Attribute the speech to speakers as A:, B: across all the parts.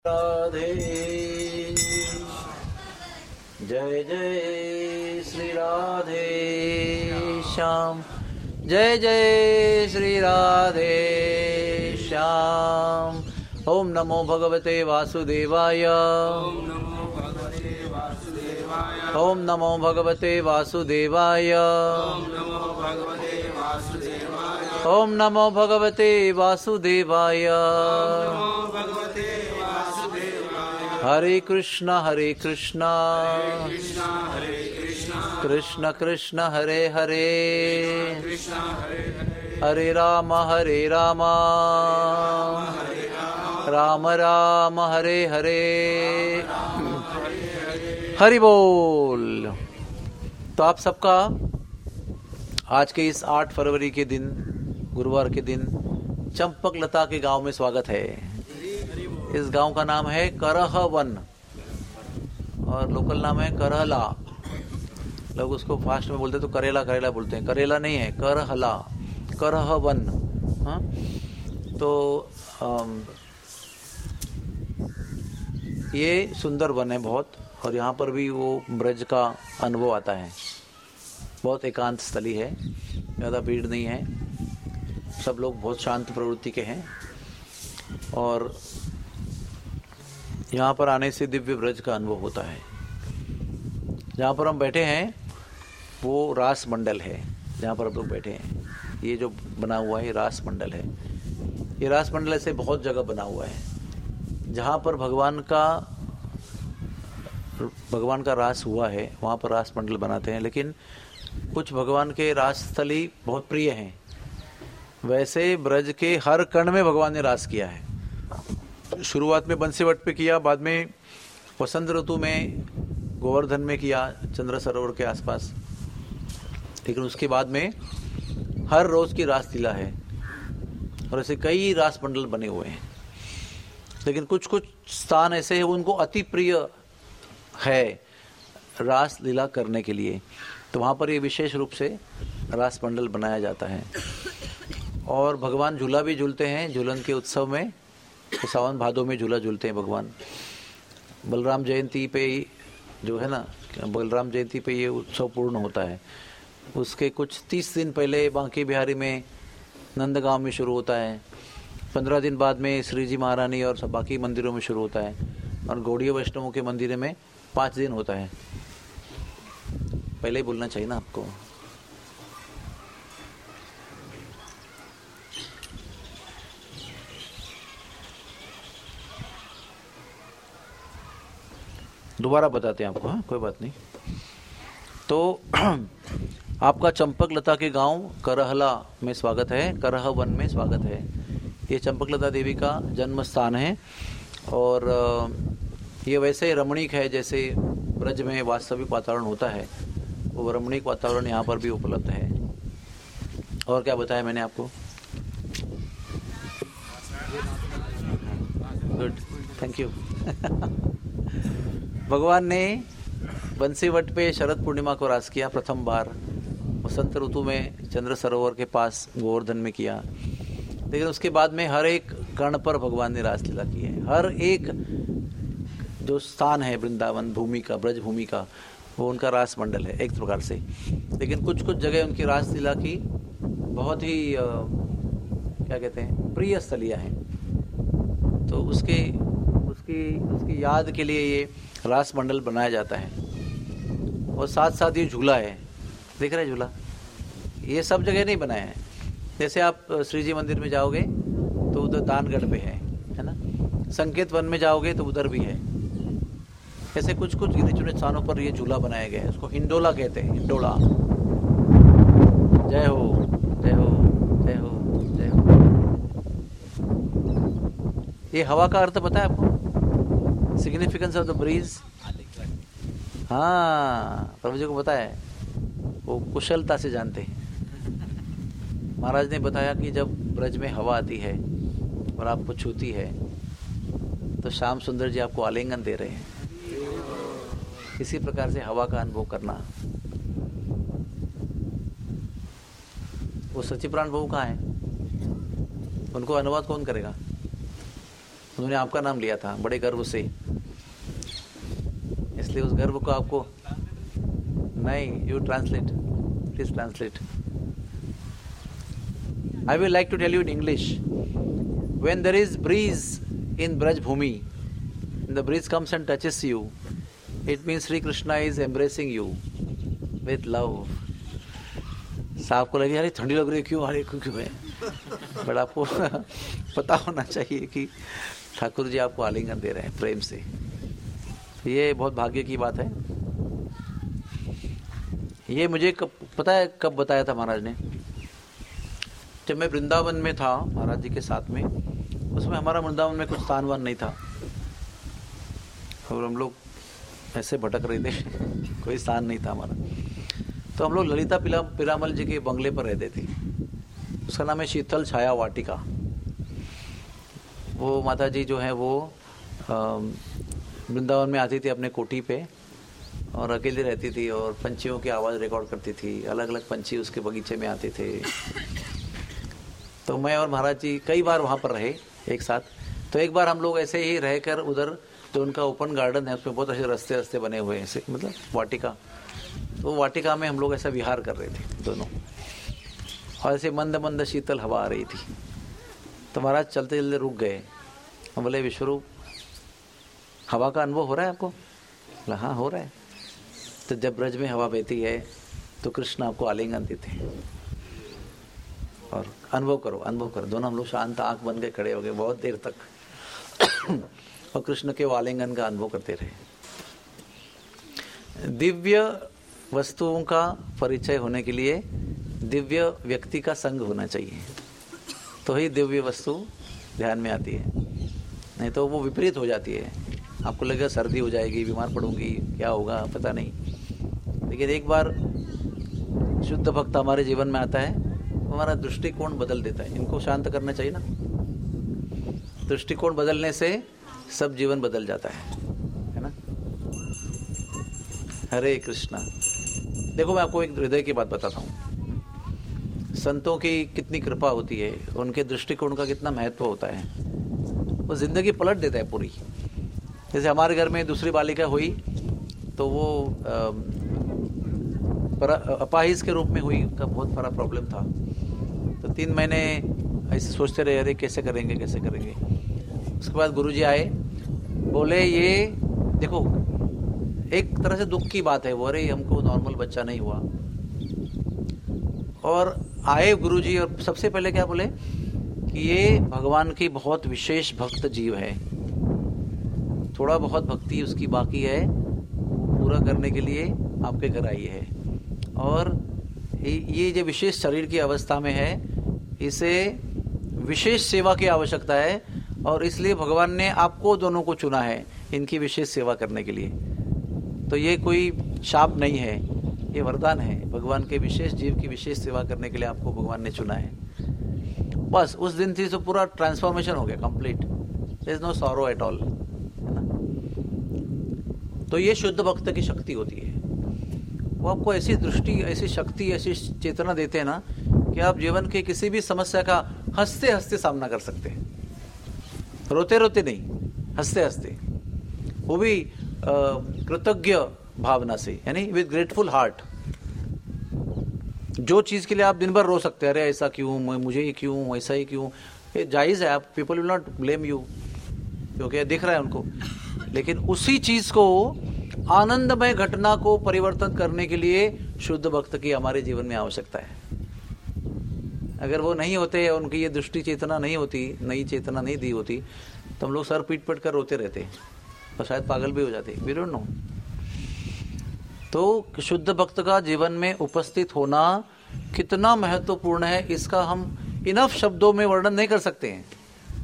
A: राधे जय जय श्री राधे श्याम, जय जय श्री राधे श्याम। ओम नमो भगवते वासुदेवाय, ओम नमो भगवते वासुदेवाय, ओम नमो भगवते वासुदेवाय। हरे कृष्णा कृष्ण कृष्ण हरे हरे, हरे राम राम राम हरे हरे। हरि बोल। तो आप सबका आज के इस 8 फरवरी के दिन, गुरुवार के दिन, चंपकलता के गांव में स्वागत है। इस गांव का नाम है करहवन और लोकल नाम है करहला। लोग उसको फास्ट में बोलते तो करेला करेला बोलते हैं, करेला नहीं है, करहला, करहवन। हाँ, तो ये सुंदर वन है बहुत, और यहाँ पर भी वो ब्रज का अनुभव आता है। बहुत एकांत स्थली है, ज़्यादा भीड़ नहीं है, सब लोग बहुत शांत प्रवृत्ति के हैं। और यहाँ पर आने से दिव्य ब्रज का अनुभव होता है। जहाँ पर हम बैठे हैं वो रास मंडल है, जहाँ पर हम लोग बैठे हैं। ये जो बना हुआ है ये रास मंडल है। ये रास मंडल ऐसे बहुत जगह बना हुआ है। जहाँ पर भगवान का रास हुआ है वहाँ पर रास मंडल बनाते हैं। लेकिन कुछ भगवान के रास स्थली बहुत प्रिय हैं। वैसे ब्रज के हर कण में भगवान ने रास किया है। शुरुआत में बंसीवट पे किया, बाद में वसंत ऋतु में गोवर्धन में किया, चंद्र सरोवर के आसपास। लेकिन उसके बाद में हर रोज की रास लीला है और ऐसे कई रास मंडल बने हुए हैं। लेकिन कुछ कुछ स्थान ऐसे हैं उनको अति प्रिय है रास लीला करने के लिए, तो वहाँ पर ये विशेष रूप से रास मंडल बनाया जाता है। और भगवान झूला भी झूलते हैं। झूलन के उत्सव में तो सावन भादों में झूला झूलते हैं भगवान। बलराम जयंती पे जो है ना, बलराम जयंती पे ये उत्सव पूर्ण होता है। उसके कुछ 30 दिन पहले बांके बिहारी में नंदगांव में शुरू होता है। 15 दिन बाद में श्री जी महारानी और सब बाकी मंदिरों में शुरू होता है। और गौड़ीय वैष्णवों के मंदिर में 5 दिन होता है। पहले ही बोलना चाहिए ना आपको। दोबारा बताते हैं आपको। हाँ, कोई बात नहीं। तो आपका चंपकलता के गांव करहला में स्वागत है, करहवन में स्वागत है। ये चंपकलता देवी का जन्म स्थान है और ये वैसे रमणीक है जैसे ब्रज में वास्तविक वातावरण होता है, वो रमणीक वातावरण यहाँ पर भी उपलब्ध है। और क्या बताया मैंने आपको? Good, thank you. भगवान ने बंसीवट पे शरद पूर्णिमा को रास किया प्रथम बार। वसंत ऋतु में चंद्र सरोवर के पास गोवर्धन में किया। लेकिन उसके बाद में हर एक कण पर भगवान ने रास लीला की है। हर एक जो स्थान है वृंदावन भूमि का, ब्रज भूमि का, वो उनका रास मंडल है एक प्रकार से। लेकिन कुछ कुछ जगह उनकी रास लीला की बहुत ही क्या कहते हैं, प्रिय स्थलियाँ हैं। तो उसकी याद के लिए ये रास मंडल बनाया जाता है। और साथ साथ ये झूला है, देख रहे हैं झूला, ये सब जगह नहीं बनाया है। जैसे आप श्री जी मंदिर में जाओगे तो उधर दानगढ़ पे है ना। संकेत वन में जाओगे तो उधर भी है। ऐसे कुछ कुछ गिने चुने स्थानों पर ये झूला बनाया गया है। उसको हिंडोला कहते हैं, हिंडोला। जय हो जय हो जय हो जय हो। ये हवा का अर्थ पता है आपको? Significance of the breeze. हाँ, प्रभु जी को पता है, वो कुशलता से जानते हैं। महाराज ने बताया कि जब ब्रज में हवा आती है और आपको छूती है तो श्याम सुंदर जी आपको आलिंगन दे रहे हैं। इसी प्रकार से हवा का अनुभव करना। वो सच्ची प्राण प्रभु कहाँ है? उनको अनुवाद कौन करेगा? उन्होंने आपका नाम लिया था बड़े गर्व से, इसलिए उस गर्व को आपको नहीं, you translate, please translate. I will like to tell you in English. When there is breeze in Braj Bhumi, and the breeze comes and touches you, it means Sri Krishna is embracing you with love. साहब को लगे यार ठंडी लग रही है, क्यों आ रही क्यों है, बट आपको पता होना चाहिए कि ठाकुर जी आपको आलिंगन दे रहे हैं प्रेम से. ये बहुत भाग्य की बात है. ये मुझे पता है कब बताया था महाराज ने, जब मैं वृंदावन में था महाराज जी के साथ में. उसमें हमारा वृंदावन में कुछ स्थान वान नहीं था और हम लोग ऐसे भटक रहे थे, कोई स्थान नहीं था हमारा. तो हम लोग ललिता पीरामल जी के बंगले पर रहते थे. उसका नाम है शीतल छाया वाटिका. वो माता जी जो है वो वृंदावन में आती थी अपने कोठी पे और अकेली रहती थी और पंछियों की आवाज़ रिकॉर्ड करती थी. अलग अलग पंछी उसके बगीचे में आते थे. तो मैं और महाराज जी कई बार वहाँ पर रहे एक साथ. तो एक बार हम लोग ऐसे ही रहकर उधर जो उनका ओपन गार्डन है उसमें बहुत अच्छे रास्ते बने हुए हैं ऐसे, मतलब वाटिका. तो वाटिका में हम लोग ऐसा विहार कर रहे थे दोनों और ऐसे मंद मंद शीतल हवा आ रही थी. तो महाराज चलते चलते रुक गए. हम बोले विश्वरूप हवा का अनुभव हो रहा है आपको? बोला हाँ हो रहा है. तो जब ब्रज में हवा बहती है तो कृष्ण आपको आलिंगन देते हैं और अनुभव करो अनुभव करो. दोनों हम लोग शांत आंख बन के खड़े हो गए बहुत देर तक और कृष्ण के आलिंगन का अनुभव करते रहे. दिव्य वस्तुओं का परिचय होने के लिए दिव्य व्यक्ति का संग होना चाहिए, तो ही दिव्य वस्तु ध्यान में आती है. नहीं तो वो विपरीत हो जाती है. आपको लगेगा सर्दी हो जाएगी, बीमार पड़ूंगी, क्या होगा पता नहीं. लेकिन एक बार शुद्ध भक्त हमारे जीवन में आता है, हमारा दृष्टिकोण बदल देता है. इनको शांत करना चाहिए ना. दृष्टिकोण बदलने से सब जीवन बदल जाता है ना. हरे कृष्णा. देखो मैं आपको एक हृदय की बात बताता हूँ. संतों की कितनी कृपा होती है, उनके दृष्टिकोण का कितना महत्व होता है. वो जिंदगी पलट देता है पूरी. जैसे हमारे घर में दूसरी बालिका हुई तो वो अपाहिज के रूप में हुई. उनका बहुत बड़ा प्रॉब्लम था. तो 3 महीने ऐसे सोचते रहे अरे कैसे करेंगे कैसे करेंगे. उसके बाद गुरुजी आए, बोले ये देखो एक तरह से दुख की बात है वो, अरे हमको नॉर्मल बच्चा नहीं हुआ. और आए गुरुजी और सबसे पहले क्या बोले कि ये भगवान की बहुत विशेष भक्त जीव है, थोड़ा बहुत भक्ति उसकी बाकी है, पूरा करने के लिए आपके घर आई है. और ये जो विशेष शरीर की अवस्था में है इसे विशेष सेवा की आवश्यकता है और इसलिए भगवान ने आपको दोनों को चुना है इनकी विशेष सेवा करने के लिए. तो ये कोई शाप नहीं है, ये वरदान है. भगवान के विशेष जीव की विशेष सेवा करने के लिए आपको भगवान ने चुना है. बस उस दिन से तो पूरा ट्रांसफॉर्मेशन हो गया complete. There is no sorrow at all, है ना. तो ये शुद्ध भक्त की शक्ति होती है. वो आपको ऐसी दृष्टि, ऐसी शक्ति, ऐसी चेतना देते हैं ना कि आप जीवन के किसी भी समस्या का हंसते हंसते सामना कर सकते हैं. रोते रोते नहीं, हंसते हंसते, वो भी कृतज्ञ भावना से, यानी विद ग्रेटफुल हार्ट. जो चीज के लिए आप दिन भर रो सकते हैं, अरे ऐसा क्यों, मुझे ही क्यों, ऐसा ही क्यों, ये जायज है. आप people will not blame you क्योंकि दिख रहा है उनको. लेकिन उसी चीज को, आनंदमय घटना को परिवर्तन करने के लिए शुद्ध भक्त की हमारे जीवन में आवश्यकता है. अगर वो नहीं होते, उनकी ये दृष्टि चेतना नहीं होती, नई चेतना नहीं दी होती, तो हम लोग सर पीट पीट कर रोते रहते और शायद पागल भी हो जाते. We don't know. तो शुद्ध भक्त का जीवन में उपस्थित होना कितना महत्वपूर्ण है, इसका हम इनफ शब्दों में वर्णन नहीं कर सकते हैं.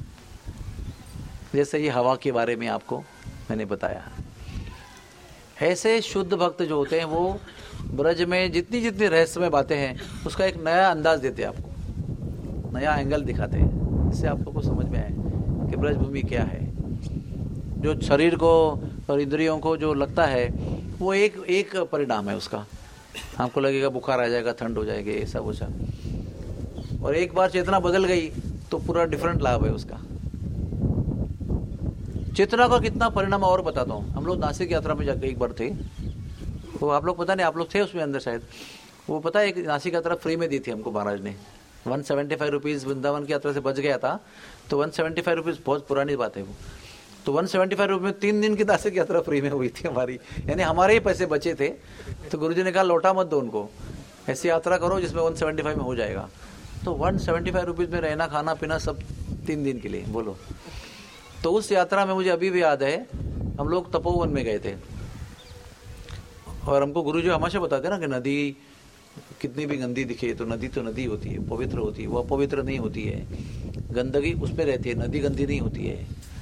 A: जैसे ये हवा के बारे में आपको मैंने बताया, ऐसे शुद्ध भक्त जो होते हैं वो ब्रज में जितनी जितनी रहस्यमय बातें हैं उसका एक नया अंदाज देते हैं, आपको नया एंगल दिखाते हैं. इससे आपको कुछ समझ में आए कि ब्रजभूमि क्या है. जो शरीर को और इंद्रियों को जो लगता है वो एक परिणाम है उसका. आपको लगेगा बुखार आ जाएगा, ठंड हो जाएगी, ऐसा वैसा, और एक बार चेतना बदल गई तो पूरा डिफरेंट लाभ है उसका. चेतना का कितना परिणाम और बताता हूँ। हम लोग नासिक यात्रा में जाकर एक बार थे, वो आप लोग पता नहीं, आप लोग थे उसमें अंदर शायद, वो पता है एक नासिक यात्रा फ्री में दी थी हमको महाराज ने। 175 रुपीज़ वृंदावन की यात्रा से बच गया था, तो 175 रुपीज़ बहुत पुरानी बात है वो। तो 175 रुपये में 3 दिन की नासिक यात्रा फ्री में हुई थी हमारी, यानी हमारे ही पैसे बचे थे। तो गुरुजी ने कहा लौटा मत दो उनको, ऐसी यात्रा करो जिसमें 175 में हो जाएगा। तो 175 रुपीज़ में रहना खाना पीना सब 3 दिन के लिए, बोलो। तो उस यात्रा में मुझे अभी भी याद है, हम लोग तपोवन में गए थे, और हमको गुरुजी हमेशा बताते ना कि नदी कितनी भी गंदी दिखे तो नदी होती है, पवित्र होती है, वो अपवित्र नहीं होती है, गंदगी उसमें रहती है, नदी गंदी नहीं होती है।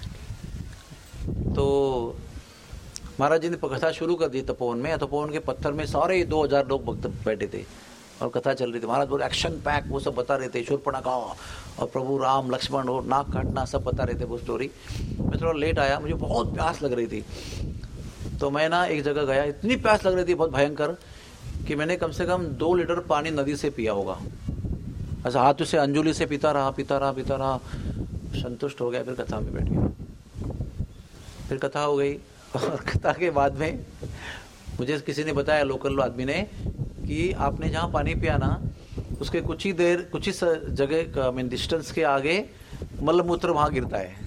A: तो महाराज जी ने कथा शुरू कर दी तपोवन में। तपोवन के पत्थर में सारे 2000 लोग भक्त बैठे थे और कथा चल रही थी। महाराज बोले एक्शन पैक, वो सब बता रहे थे, शूर्पणखा और प्रभु राम लक्ष्मण और नाक काटना सब बता रहे थे वो स्टोरी। मैं थोड़ा लेट आया, मुझे बहुत प्यास लग रही थी, तो मैं ना एक जगह गया, इतनी प्यास लग रही थी बहुत भयंकर कि मैंने कम से कम 2 लीटर पानी नदी से पिया होगा। ऐसा हाथ से अंजुली से पीता रहा, संतुष्ट हो गया। फिर कथा में बैठ गया, फिर कथा हो गई, और कथा के बाद में मुझे किसी ने बताया, लोकल आदमी ने, कि आपने जहाँ पानी पिया ना उसके कुछ ही जगह मीन डिस्टेंस के आगे मलमूत्र वहाँ गिरता है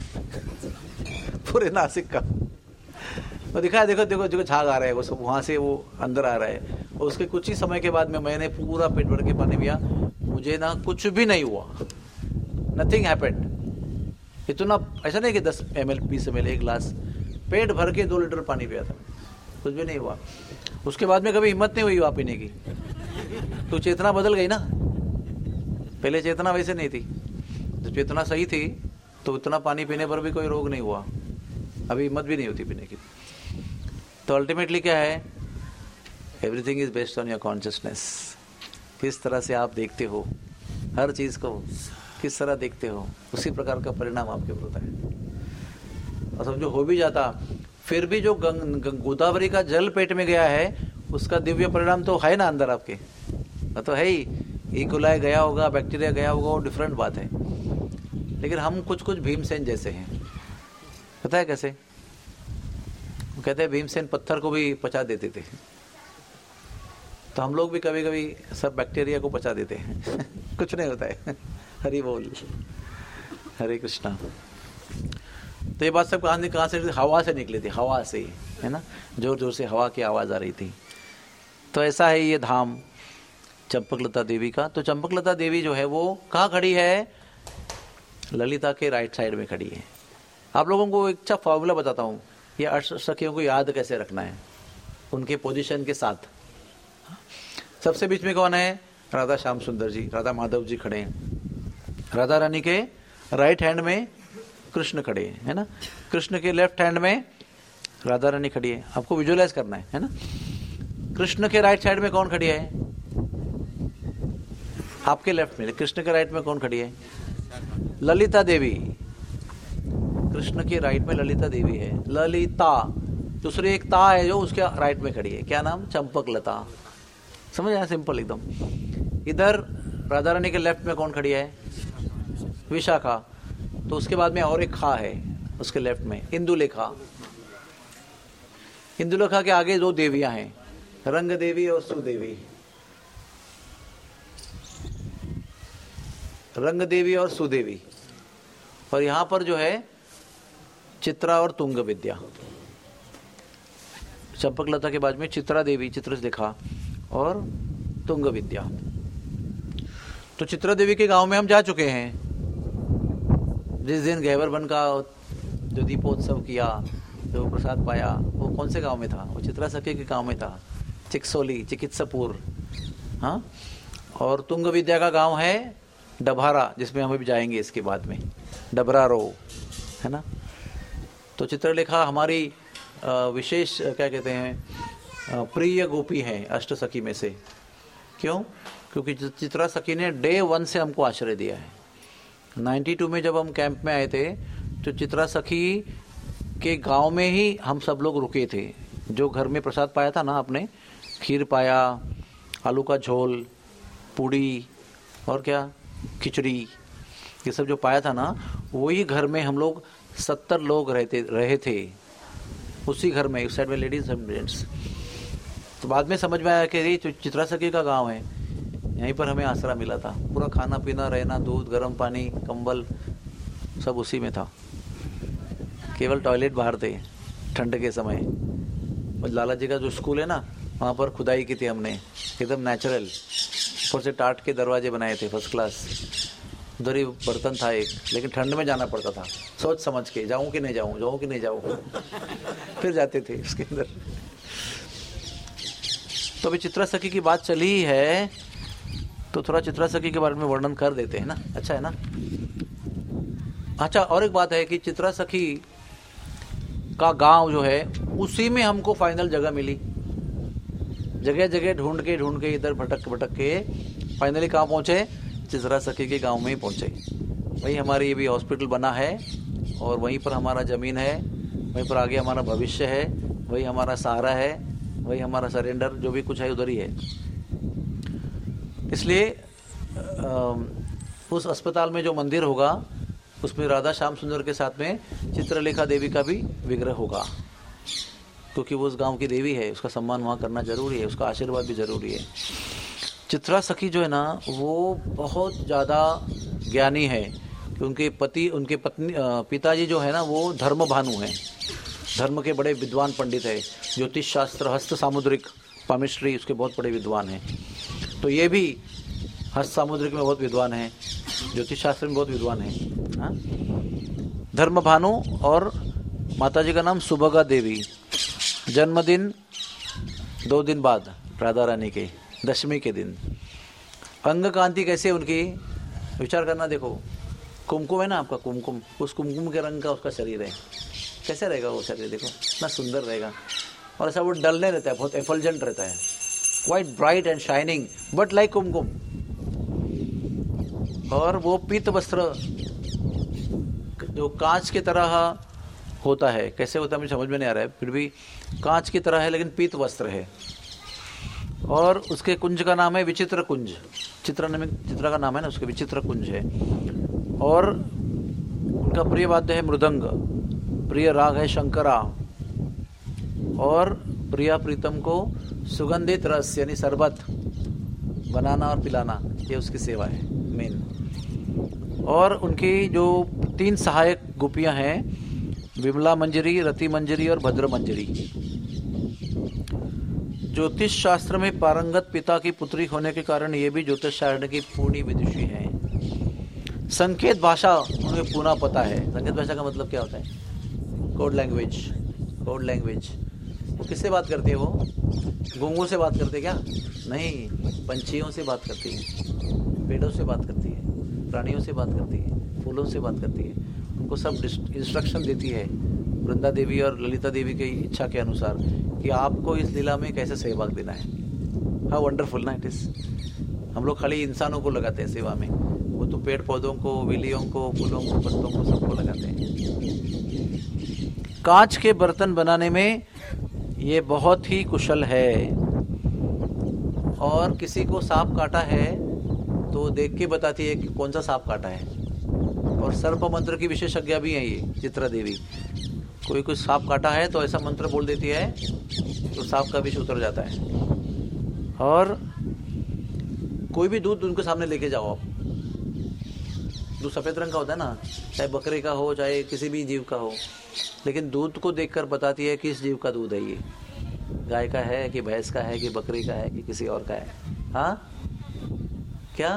A: पूरे नासिक का। तो दिखा देखो झाग आ रहा है, वो सब वहाँ से वो अंदर आ रहा है। और उसके कुछ ही समय के बाद में मैंने पूरा पेट भर के पानी पिया, मुझे ना कुछ भी नहीं हुआ, नथिंग हैपेंड। इतना ऐसा नहीं कि 10 ml 20 ml एक गिलास, पेट भर के 2 लीटर पानी पिया था, कुछ भी नहीं हुआ। उसके बाद में कभी हिम्मत नहीं हुई वहाँ पीने की। तो चेतना बदल गई ना, पहले चेतना वैसे नहीं थी। जब चेतना सही थी तो उतना पानी पीने पर भी कोई रोग नहीं हुआ, अभी हिम्मत भी नहीं होती पीने की। तो अल्टीमेटली क्या है, everything is based on your consciousness. किस तरह से आप देखते हो हर चीज को, किस तरह देखते हो, उसी प्रकार का परिणाम आपके ऊपर होता है। और समझो हो भी जाता, फिर भी जो गोदावरी का जल पेट में गया है उसका दिव्य परिणाम तो है ना अंदर आपके, तो है ही। इकोलाई गया होगा, बैक्टीरिया गया होगा, वो डिफरेंट बात है। लेकिन हम कुछ भीमसेन जैसे हैं, पता है कैसे? वो कहते हैं भीमसेन पत्थर को भी पचा देते थे, तो हम लोग भी कभी कभी सब बैक्टीरिया को पचा देते हैं कुछ नहीं होता है हरि बोल, हरे कृष्णा। तो ये बात सब कहाँ से? हवा से निकली थी, हवा से, है ना, जोर जोर से हवा की आवाज आ रही थी। तो ऐसा है ये धाम चंपकलता देवी का। तो चंपकलता देवी जो है वो कहाँ खड़ी है? ललिता के राइट साइड में खड़ी है। आप लोगों को एक अच्छा फॉर्मूला बताता हूँ, ये अष्ट सखियों को याद कैसे रखना है उनके पोजीशन के साथ। सबसे बीच में कौन है? राधा श्याम सुंदर जी, राधा माधव जी खड़े हैं। राधा रानी के राइट हैंड में कृष्ण खड़े हैं, है ना। कृष्ण के लेफ्ट हैंड में राधा रानी खड़ी है। आपको विजुअलाइज करना है ना। कृष्ण के राइट साइड में कौन खड़ी है? आपके लेफ्ट में। कृष्ण के राइट में कौन खड़ी है? ललिता देवी। कृष्ण के राइट में ललिता देवी है, ललिता। दूसरी एक ता है जो उसके राइट में खड़ी है, क्या नाम? चंपकलता। समझ आया? सिंपल एकदम। इधर राधा रानी के लेफ्ट में कौन खड़ी है? विशाखा। तो उसके बाद में और एक खा है उसके लेफ्ट में, इंदुलेखा। इंदुलेखा के आगे 2 देवियां हैं, रंग देवी और सुदेवी। रंग देवी और सुदेवी। और यहां पर जो है चित्रा और तुंग विद्या। चंपकलता के बाद में चित्रा देवी, चित्र से देखा, और तुंग विद्या। तो चित्रा देवी के गांव में हम जा चुके हैं। जिस दिन गहवर बन का जो दीपोत्सव किया, जो प्रसाद पाया, वो कौन से गांव में था? वो चित्रा सखी के गांव में था, चिकसोली, चिकित्सापुर। हाँ। और तुंग विद्या का गांव है डभारा, जिसमें हम अभी जाएंगे इसके बाद में, डबरा रो, है ना। तो चित्रलेखा हमारी विशेष क्या कहते हैं, प्रिय गोपी है अष्ट सखी में से। क्यों? क्योंकि चित्रा सखी ने डे 1 से हमको आश्रय दिया है। 92 में जब हम कैंप में आए थे तो चित्रा सखी के गांव में ही हम सब लोग रुके थे। जो घर में प्रसाद पाया था ना आपने, खीर पाया, आलू का झोल, पूड़ी और क्या, खिचड़ी, ये सब जो पाया था ना, वही घर में हम लोग 70 लोग रहे थे उसी घर में, उस साइड में लेडीज एंड जेंट्स। तो बाद में समझ में आया कि ये चित्रा सखी का गांव है, यहीं पर हमें आसरा मिला था। पूरा खाना पीना, रहना, दूध, गर्म पानी, कंबल सब उसी में था। केवल टॉयलेट बाहर थे ठंड के समय। और लाला जी का जो स्कूल है ना, वहाँ पर खुदाई की थी हमने, एकदम नेचुरल। ऊपर से टाट के दरवाजे बनाए थे फर्स्ट क्लास। उधर ही बर्तन था एक, लेकिन ठंड में जाना पड़ता था, सोच समझ के जाऊं कि नहीं जाऊं, जाऊं कि नहीं जाऊं। फिर जाते थे उसके अंदर। तो अभी चित्रा सखी की बात चली ही है, तो थोड़ा चित्रा सखी के बारे में वर्णन कर देते हैं ना, अच्छा है ना। अच्छा, और एक बात है कि चित्रा सखी का गांव जो है उसी में हमको फाइनल जगह मिली। जगह जगह ढूंढ के इधर भटक के फाइनली कहाँ पहुंचे? चित्रा सखी के गांव में ही पहुंचे। वही हमारी ये भी हॉस्पिटल बना है, और वहीं पर हमारा जमीन है, वहीं पर आगे हमारा भविष्य है, वही हमारा सहारा है, वही हमारा सरेंडर, जो भी कुछ है उधर ही है। इसलिए उस अस्पताल में जो मंदिर होगा उसमें राधा श्याम सुंदर के साथ में चित्रलेखा देवी का भी विग्रह होगा, क्योंकि वो उस गांव की देवी है, उसका सम्मान वहाँ करना जरूरी है, उसका आशीर्वाद भी जरूरी है। चित्रा सखी जो है ना, वो बहुत ज़्यादा ज्ञानी है, क्योंकि उनके पिताजी जो है ना, वो धर्म भानु हैं, धर्म के बड़े विद्वान पंडित है, ज्योतिष शास्त्र, हस्त सामुद्रिक, पामिस्ट्री, उसके बहुत बड़े विद्वान हैं। तो ये भी हस्त सामुद्रिक में बहुत विद्वान है, ज्योतिष शास्त्र में बहुत विद्वान है। हाँ? धर्म भानु, और माताजी का नाम सुभगा देवी। जन्मदिन 2 दिन बाद राधा रानी के, दशमी के दिन। अंग कांति कैसे उनकी, विचार करना। देखो, कुमकुम है ना आपका, कुमकुम, उस कुमकुम के रंग का उसका शरीर है। कैसे रहेगा वो शरीर, देखो इतना सुंदर रहेगा। और ऐसा वो डल नहीं रहता है, बहुत एफल्जेंट रहता है, quite bright and shining, but like kumkum. और वो पीत वस्त्र जो कांच की तरह होता है, कैसे होता है मुझे समझ में नहीं आ रहा है, फिर भी कांच की तरह है, लेकिन पीत वस्त्र है। और उसके कुंज का नाम है विचित्र कुंज। चित्रा का नाम है ना, उसके विचित्र कुंज है। और उनका प्रिय वाद्य है मृदंग, प्रिय राग है शंकरा, और प्रिया प्रीतम को सुगंधित रस यानी शरबत बनाना और पिलाना, ये उसकी सेवा है मेन। और उनकी जो 3 सहायक गोपियां हैं, विमला मंजरी, रति मंजरी और भद्र मंजरी। ज्योतिष शास्त्र में पारंगत पिता की पुत्री होने के कारण ये भी ज्योतिष शास्त्र की पूर्णी विदुषी है। संकेत भाषा उन्हें पूरा पता है। संकेत भाषा का मतलब क्या होता है? Code language. वो किससे बात करती है? वो गूंगों से बात करती है क्या? नहीं, पंछियों से बात करती है, पेड़ों से बात करती है, प्राणियों से बात करती है, फूलों से बात करती है। उनको सब इंस्ट्रक्शन देती है, वृंदा देवी और ललिता देवी की इच्छा के अनुसार, कि आपको इस लीला में कैसे सहभाग देना है। हाँ, वंडरफुल ना इट इज। हम लोग खाली इंसानों को लगाते हैं सेवा में, वो तो पेड़ पौधों को, विलियों को, फूलों को, पत्तों को, सबको लगाते हैं। कांच के बर्तन बनाने में ये बहुत ही कुशल है। और किसी को सांप काटा है तो देख के बताती है कि कौन सा सांप काटा है। और सर्प मंत्र की विशेषज्ञ भी है ये चित्रा देवी। कोई कुछ सांप काटा है तो ऐसा मंत्र बोल देती है तो सांप का विष उतर जाता है। और कोई भी दूध उनके सामने लेके जाओ आप, दूध सफेद रंग का होता है ना, चाहे बकरे का हो चाहे किसी भी जीव का हो, लेकिन दूध को देखकर बताती है किस जीव का दूध है, ये गाय का है कि भैंस का है कि बकरी का है कि किसी और का है। हाँ, क्या?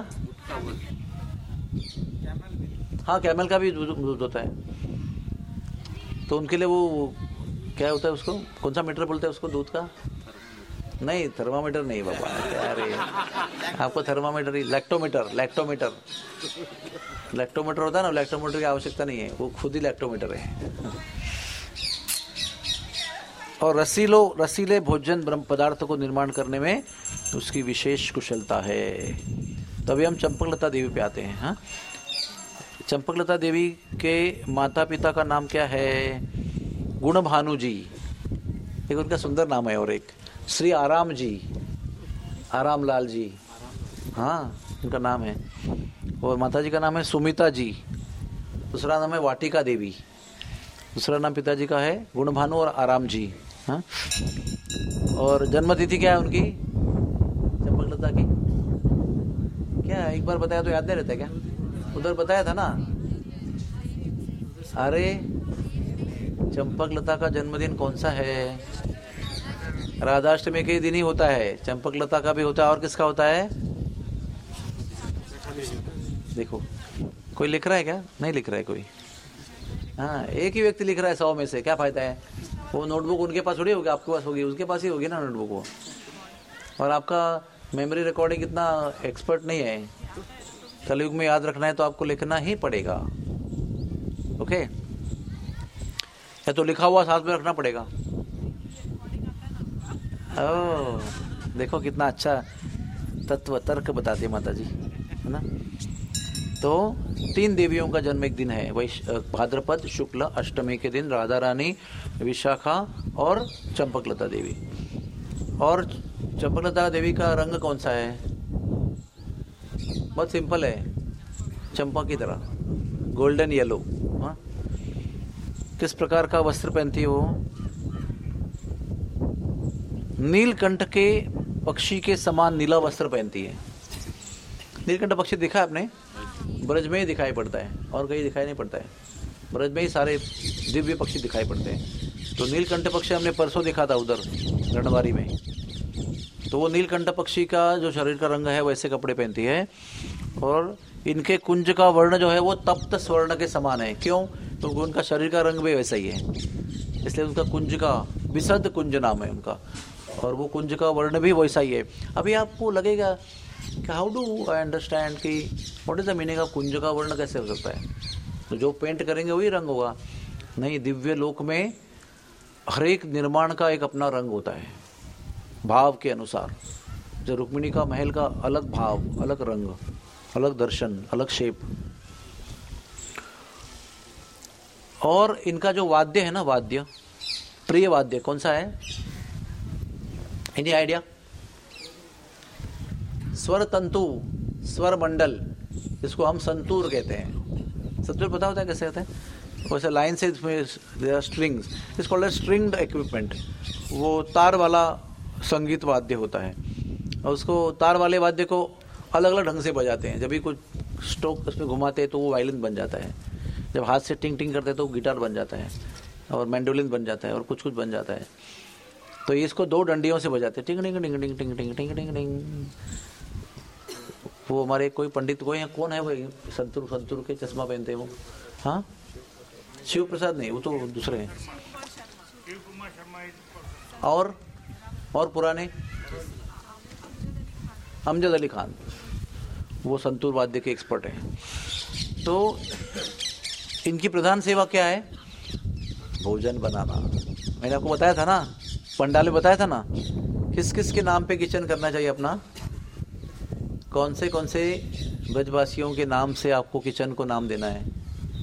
A: हाँ, कैमल का भी दूध होता है। तो उनके लिए वो क्या होता है, उसको कौन सा मीटर बोलते हैं उसको, दूध का? नहीं, थर्मामीटर नहीं बाबा, क्या रे, आपको थर्मामीटर ही, लैक्टोमीटर होता है ना, लैक्टोमीटर की आवश्यकता नहीं है, वो खुद ही लैक्टोमीटर है। और रसीले भोजन ब्रह्म पदार्थ को निर्माण करने में उसकी विशेष कुशलता है। तभी हम चंपकलता देवी पे आते हैं। हाँ, चंपकलता देवी के माता पिता का नाम क्या है? गुणभानु जी, एक उनका सुंदर नाम है, और एक श्री आराम जी, आराम लाल जी, हाँ उनका नाम है। और माता जी का नाम है सुमिता जी, दूसरा नाम है वाटिका देवी। दूसरा नाम पिताजी का है गुणभानु और आराम जी। हाँ, और जन्मतिथि क्या है उनकी, चंपकलता की? क्या एक बार बताया तो याद नहीं रहता क्या? उधर बताया था ना। अरे चंपकलता का जन्मदिन कौन सा है? राधाष्टमी के दिन ही होता है, चंपकलता का भी होता है। और किसका होता है? देखो कोई लिख रहा है क्या? नहीं लिख रहा है कोई। हाँ, एक ही व्यक्ति लिख रहा है 100 में से, क्या फायदा है? वो नोटबुक उनके पास थोड़ी होगी, आपके पास होगी, उसके पास ही होगी ना नोटबुक वो। और आपका मेमोरी रिकॉर्डिंग इतना एक्सपर्ट नहीं है। कलयुग में याद रखना है तो आपको लिखना ही पड़ेगा। ओके, या तो लिखा हुआ साथ में रखना पड़ेगा। ओह, देखो कितना अच्छा तत्व तर्क बताते माता जी, है ना। तो 3 देवियों का जन्म एक दिन है, भाद्रपद शुक्ल अष्टमी के दिन राधा रानी, विशाखा और चंपकलता देवी। और चंपकलता देवी का रंग कौन सा है? बहुत सिंपल है, चंपा की तरह, गोल्डन येलो। हाँ, किस प्रकार का वस्त्र पहनती है वो? नीलकंठ के पक्षी के समान नीला वस्त्र पहनती है। नीलकंठ पक्षी देखा है आपने? ब्रज में ही दिखाई पड़ता है, और कहीं दिखाई नहीं पड़ता है। ब्रज में ही सारे दिव्य पक्षी दिखाई पड़ते हैं। तो नीलकंठ पक्षी हमने परसों देखा था उधर रणवारी में। तो वो नीलकंठ पक्षी का जो शरीर का रंग है वैसे कपड़े पहनती है। और इनके कुंज का वर्ण जो है वो तप्त स्वर्ण के समान है। क्यों? क्योंकि उनका शरीर का रंग भी वैसा ही है, इसलिए उनका कुंज का विशद कुंज नाम है उनका, और वो कुंज का वर्ण भी वैसा ही है। अभी आपको लगेगा कि हाउ डू आई अंडरस्टैंड कि what is the meaning of kunj का वर्ण कैसे हो सकता है? तो जो पेंट करेंगे वही रंग होगा? नहीं, दिव्य लोक में हर एक निर्माण का एक अपना रंग होता है, भाव के अनुसार। जो रुक्मिणी का महल का अलग भाव, अलग रंग, अलग दर्शन, अलग शेप। और इनका जो वाद्य है ना, वाद्य, प्रिय वाद्य कौन सा है? Any idea? स्वर तंतु, स्वर मंडल, जिसको हम संतूर कहते हैं। संतूर पता होता है कैसे होता है? वैसे लाइन से इसमें strings, it's called stringed equipment. वो तार वाला संगीत वाद्य होता है, और उसको तार वाले वाद्य को अलग अलग ढंग से बजाते हैं। जब भी कुछ स्ट्रोक उसमें घुमाते हैं तो वो वायलिन बन जाता है, जब हाथ से टिंग टिंग करते हैं तो वो गिटार बन जाता है, और मैंडोलिन बन जाता है, और कुछ कुछ बन जाता है। तो इसको 2 डंडियों से बजाते हैं, टिंग टिंग टिंग टिंग टिंग टिंग टिंग टिंग टिंग। वो हमारे कोई पंडित कोई है, कौन है वो संतूर, संतूर के चश्मा पहनते हैं वो? हाँ, शिव प्रसाद नहीं, वो तो दूसरे हैं। और पुराने अमजद अली खान, वो संतूर वाद्य के एक्सपर्ट हैं। तो इनकी प्रधान सेवा क्या है? भोजन बनाना। मैंने आपको बताया था ना, पंडाल में बताया था ना, किस किस के नाम पे किचन करना चाहिए अपना? कौन से ब्रजवासियों के नाम से आपको किचन को नाम देना है?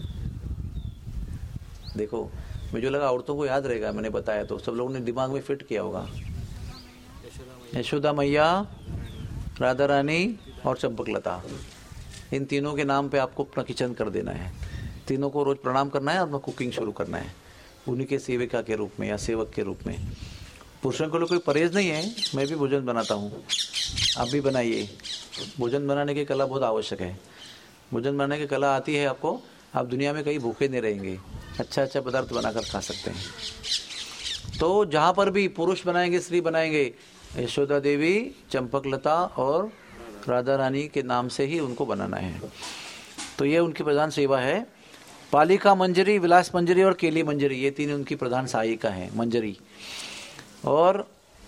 A: देखो, मुझे लगा औरतों को याद रहेगा, मैंने बताया तो सब लोगों ने दिमाग में फिट किया होगा। यशोदा मैया, राधा रानी और चंपकलता, इन तीनों के नाम पे आपको अपना किचन कर देना है। तीनों को रोज प्रणाम करना है और अपना कुकिंग शुरू करना है, उन्हीं के सेविका के रूप में या सेवक के रूप में। पुरुषों के लिए कोई परहेज नहीं है, मैं भी भोजन बनाता हूँ, आप भी बनाइए। भोजन बनाने की कला बहुत आवश्यक है। भोजन बनाने की कला आती है आपको, आप दुनिया में कहीं भूखे नहीं रहेंगे, अच्छा अच्छा पदार्थ बनाकर खा सकते हैं। तो जहाँ पर भी पुरुष बनाएंगे, स्त्री बनाएंगे, यशोदा देवी, चंपकलता और राधा रानी के नाम से ही उनको बनाना है। तो ये उनकी प्रधान सेवा है। पालिका मंजरी, विलास मंजरी और केली मंजरी, ये 3 उनकी प्रधान सहायिका हैं, मंजरी। और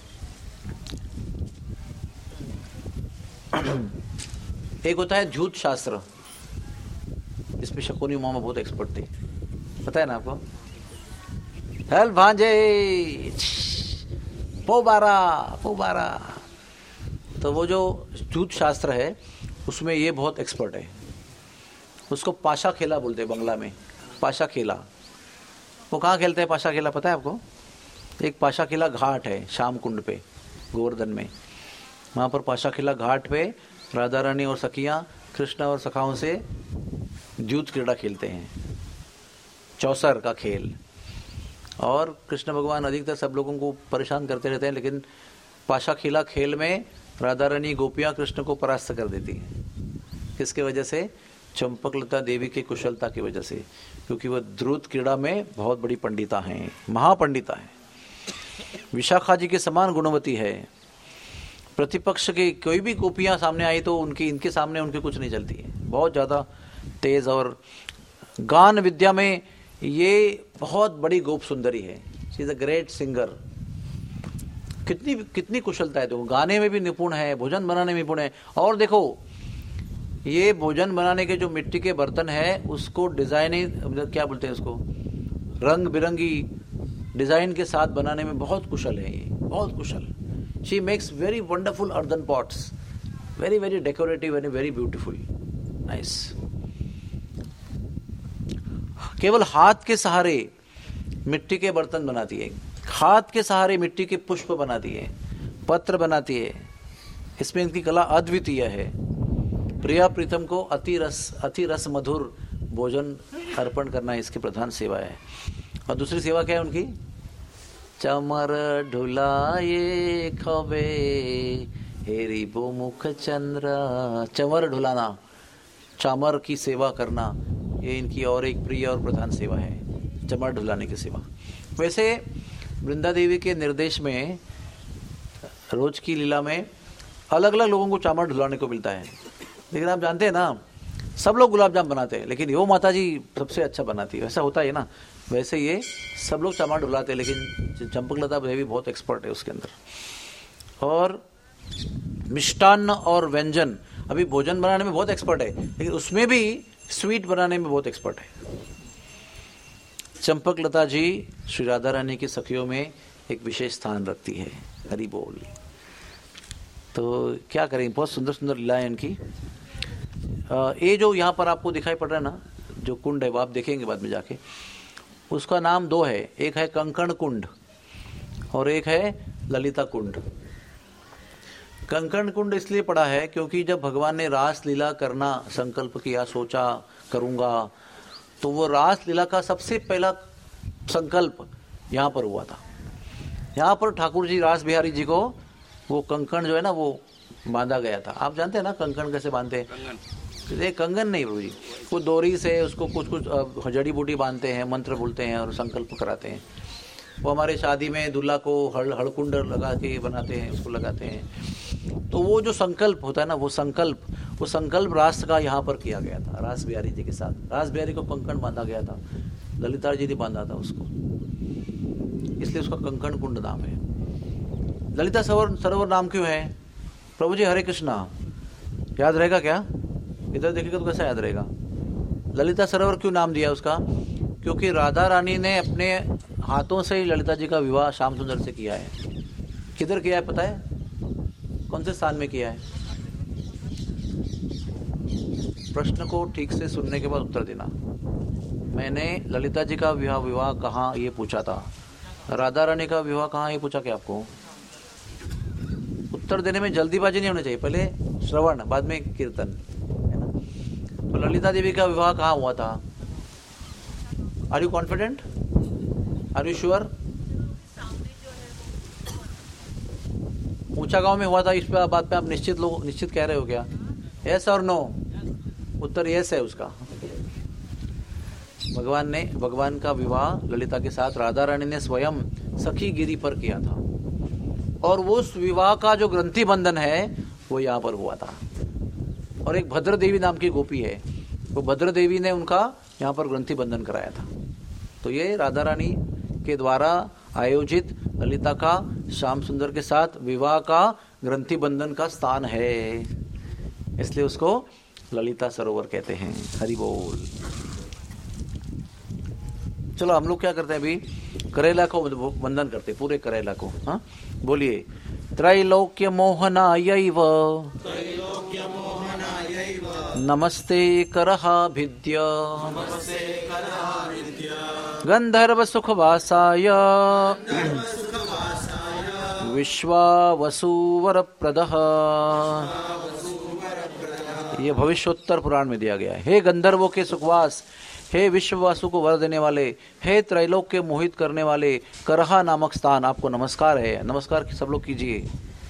A: एक होता है झूठ शास्त्र, इसमें शकुनी मामा बहुत एक्सपर्ट थे, पता है ना आपको? हेल भांजे पोबारा। तो वो जो झूठ शास्त्र है उसमें ये बहुत एक्सपर्ट है। उसको पाशा खेला बोलते हैं बंगला में, पाशा खेला। वो कहाँ खेलते हैं पाशा खेला पता है आपको? एक पाशा खेला घाट है श्याम कुंड पे, गोवर्धन में। वहाँ पर पाशा खेला घाट पे राधा रानी और सखियाँ कृष्ण और सखाओं से जूत क्रीड़ा खेलते हैं, चौसर का खेल। और कृष्ण भगवान अधिकतर सब लोगों को परेशान करते रहते हैं, लेकिन पाशा खिला खेल में राधा रानी गोपियाँ कृष्ण को परास्त कर देती हैं। किसके वजह से? चंपकलता देवी की कुशलता की वजह से, क्योंकि वह द्रुत क्रीड़ा में बहुत बड़ी पंडिता हैं, महापंडिता हैं, विशाखा जी के समान गुणवती है। प्रतिपक्ष की कोई भी गोपियां सामने आई तो इनके सामने उनकी कुछ नहीं चलती है, बहुत ज़्यादा तेज। और गान विद्या में ये बहुत बड़ी गोप सुंदरी है, she is a great singer. कितनी कुशलता है, देखो गाने में भी निपुण है, भोजन बनाने में निपुण है। और देखो ये भोजन बनाने के जो मिट्टी के बर्तन है उसको डिजाइनिंग क्या बोलते हैं उसको, रंग बिरंगी डिजाइन के साथ बनाने में बहुत कुशल है ये, बहुत कुशल। She makes very wonderful earthen pots, very very decorative and very beautiful, nice. केवल हाथ के सहारे मिट्टी के बर्तन बनाती है, हाथ के सहारे मिट्टी के पुष्प बनाती है, पत्र बनाती है। इसमें इनकी कला अद्वितीय है। प्रिया प्रीतम को अति रस मधुर भोजन अर्पण करना इसकी प्रधान सेवा है। और दूसरी सेवा क्या है उनकी? चमर ढुलाए खबे हेरी बो मुख चंद्र, चमर ढुलाना, चामर की सेवा करना, ये इनकी और एक प्रिय और प्रधान सेवा है, चमर ढुलाने की सेवा। वैसे वृंदा देवी के निर्देश में रोज की लीला में अलग अलग लोगों को चामर ढुलाने को मिलता है, लेकिन आप जानते हैं ना सब लोग गुलाब जाम बनाते हैं, लेकिन वो माता जी सबसे अच्छा बनाती है, वैसा होता है ना। वैसे ये सब लोग चामर ढुलाते हैं, लेकिन चंपकलता देवी बहुत एक्सपर्ट है उसके अंदर। और मिष्टान्न और व्यंजन, अभी भोजन बनाने में बहुत एक्सपर्ट है, लेकिन उसमें भी स्वीट बनाने में बहुत एक्सपर्ट है। चंपकलता जी श्री राधा रानी की सखियों में एक विशेष स्थान रखती है। हरि बोल। तो क्या करें, बहुत सुंदर सुंदर लीलाएं इनकी। ये जो यहाँ पर आपको दिखाई पड़ रहा है ना, जो कुंड है वो आप देखेंगे बाद में जाके, उसका नाम दो है, एक है कंकण कुंड और एक है ललिता कुंड। कंकण कुंड इसलिए पड़ा है क्योंकि जब भगवान ने रास लीला करना संकल्प किया, सोचा करूंगा, तो वो रास लीला का सबसे पहला संकल्प यहाँ पर हुआ था। यहाँ पर ठाकुर जी रास बिहारी जी को वो कंकण जो है ना वो बांधा गया था। आप जानते हैं ना कंकण कैसे बांधते हैं? ये कंगन नहीं प्रभु जी, वो डोरी से उसको कुछ जड़ी बूटी बांधते हैं, मंत्र बोलते हैं और संकल्प कराते हैं। वो हमारे शादी में दूल्हा को हड़कुंड लगा के बनाते हैं, उसको लगाते हैं। तो वो जो संकल्प होता है ना, वो संकल्प रास का यहाँ पर किया गया था रास बिहारी जी के साथ। रास बिहारी को कंकण बांधा गया था, ललिता जी ने बांधा था उसको, इसलिए उसका कंकण कुंड नाम है। ललिता सरोवर नाम क्यों है प्रभु जी? हरे कृष्णा, याद रहेगा क्या? इधर देखेगा तो कैसा याद रहेगा? ललिता सरोवर क्यों नाम दिया उसका? क्योंकि राधा रानी ने अपने हाथों से ही ललिता जी का विवाह श्याम सुंदर से किया है। किधर किया है पता है? कौन से स्थान में किया है? प्रश्न को ठीक से सुनने के बाद उत्तर देना। मैंने ललिता जी का विवाह कहाँ ये पूछा था, राधा रानी का विवाह कहाँ ये पूछा क्या आपको? उत्तर देने में जल्दीबाजी नहीं होनी चाहिए, पहले श्रवण बाद में कीर्तन, है ना। तो ललिता देवी का विवाह कहाँ हुआ था? Are you confident? Are you sure? Uncha Gaon में हुआ था। इस बात पे आप निश्चित कह रहे हो क्या? यस और नो? उत्तर यस है उसका। भगवान का विवाह ललिता के साथ राधा रानी ने स्वयं सखी गिरी पर किया था, और वो विवाह का जो ग्रंथि बंधन है वो यहाँ पर हुआ था। और एक भद्र देवी नाम की गोपी है, वो भद्र देवी ने उनका यहाँ पर ग्रंथि बंधन कराया था। तो ये राधा रानी के द्वारा आयोजित ललिता का श्याम सुंदर के साथ विवाह का ग्रंथि बंधन का स्थान है, इसलिए उसको ललिता सरोवर कहते हैं। हरि बोल। चलो हम लोग क्या करते हैं अभी? करेला को वंदन करते, पूरे करेला को। हाँ बोलिए। त्रैलोक्य मोहनायैव नमस्ते करहाभिद्य गंधर्व सुखवासाय विश्वावसुवरप्रदः ये भविष्योत्तर पुराण में दिया गया है। हे गंधर्वों के सुखवास, हे विश्ववासु को वर देने वाले, हे त्रैलोक के मोहित करने वाले, करहा नामक स्थान आपको नमस्कार है। नमस्कार सब लोग कीजिए।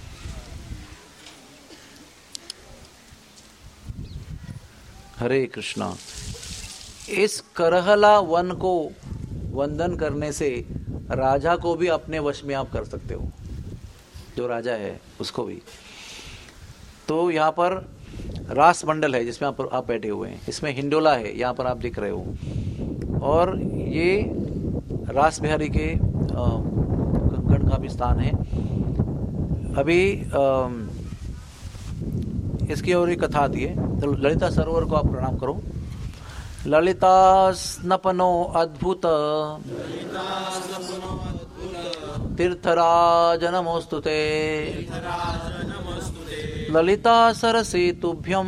A: हरे कृष्णा। इस करहला वन को वंदन करने से राजा को भी अपने वश में आप कर सकते हो, जो राजा है उसको भी। तो यहाँ पर रास मंडल है जिसमें आप बैठे हुए हैं, इसमें हिंडोला है, यहाँ पर आप दिख रहे हो, और ये रास बिहारी के कंकण का भी स्थान है। अभी इसकी और एक कथा आती है। तो ललिता सरोवर को आप प्रणाम करो। ललिता स्नपनो अद्भुत तीर्थराज नमोस्तुते, ललिता सरसे तुभ्यं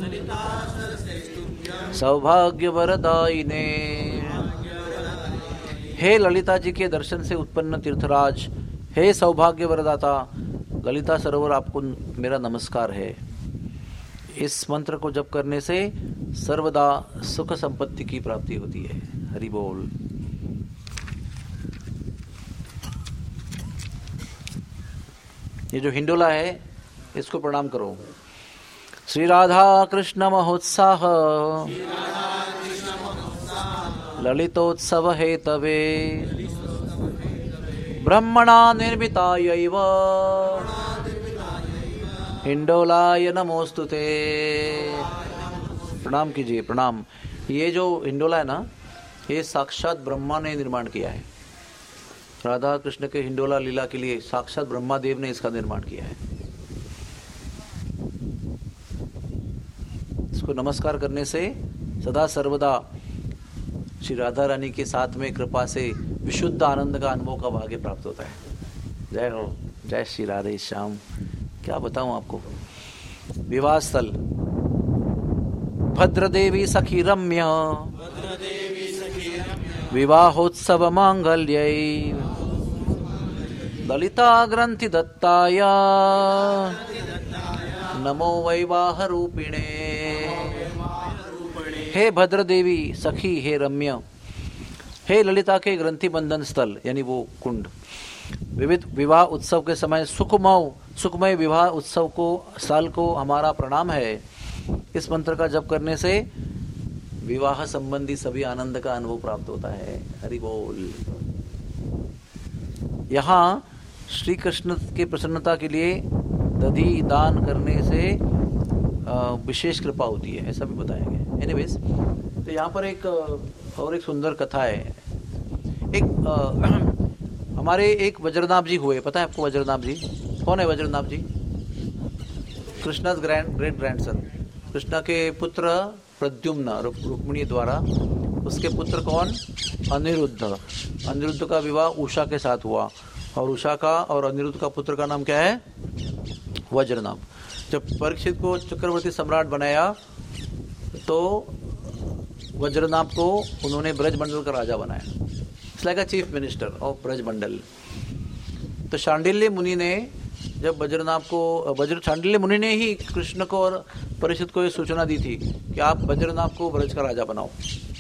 A: सौभाग्य वरदायिने। हे ललिता जी के दर्शन से उत्पन्न तीर्थराज, हे सौभाग्य वरदाता, ललिता सरोवर आपको मेरा नमस्कार है। इस मंत्र को जप करने से सर्वदा सुख संपत्ति की प्राप्ति होती है। हरि बोल। ये जो हिंडोला है इसको प्रणाम करो। श्री राधा कृष्ण महोत्साह ललितोत्सव हेतवे ब्रह्मणा निर्मितायैव हिंडोलाय नमोस्तुते। प्रणाम कीजिए, प्रणाम। ये जो हिंडोला है ना, ये साक्षात ब्रह्मा ने निर्माण किया है। राधा कृष्ण के हिंडोला लीला के लिए साक्षात ब्रह्मा देव ने इसका निर्माण किया है। इसको नमस्कार करने से सदा सर्वदा श्री राधा रानी के साथ में कृपा से विशुद्ध आनंद का अनुभव का भाग्य प्राप्त होता है। जय हो, जय श्री राधे श्याम। क्या बताऊं आपको। विवाह स्थल भद्रदेवी सखी रम्य विवाहोत्सव मांगल्यै ललिता ग्रंथि दत्ताय नमो वैवाह रूपिणे। हे भद्रदेवी सखी, हे रम्य, हे ललिता के ग्रंथि बंधन स्थल यानी वो कुंड, विविध विवाह उत्सव के समय सुखमय विवाह उत्सव को साल को हमारा प्रणाम है। इस मंत्र का जप करने से विवाह संबंधी सभी आनंद का अनुभव प्राप्त होता है। हरि बोल। यहाँ श्री कृष्ण के प्रसन्नता के लिए दधि दान करने से विशेष कृपा होती है, ऐसा भी बताया गया। एनीवेज, तो यहाँ पर एक और एक सुंदर कथा है। एक हमारे एक वज्रनाभ जी हुए, पता है आपको वज्रनाभ जी कौन है? वज्रनाभ जी कृष्णा ग्रेट ग्रैंडसन, कृष्णा के पुत्र प्रद्युम्न रुक्मिणी द्वारा, उसके पुत्र कौन? अनिरुद्ध। अनिरुद्ध का विवाह उषा के साथ हुआ, और उषा का और अनिरुद्ध का पुत्र का नाम क्या है? वज्रनाभ। जब परीक्षित को चक्रवर्ती सम्राट बनाया तो वज्रनाभ को उन्होंने ब्रजमंडल का राजा बनाया, it's like a chief minister of Brajmandal. तो शांडिल्य मुनि ने जब वज्रनाभ को शांडिल्य मुनि ने ही कृष्ण को और परीक्षित को ये सूचना दी थी कि आप वज्रनाभ को ब्रज का राजा बनाओ।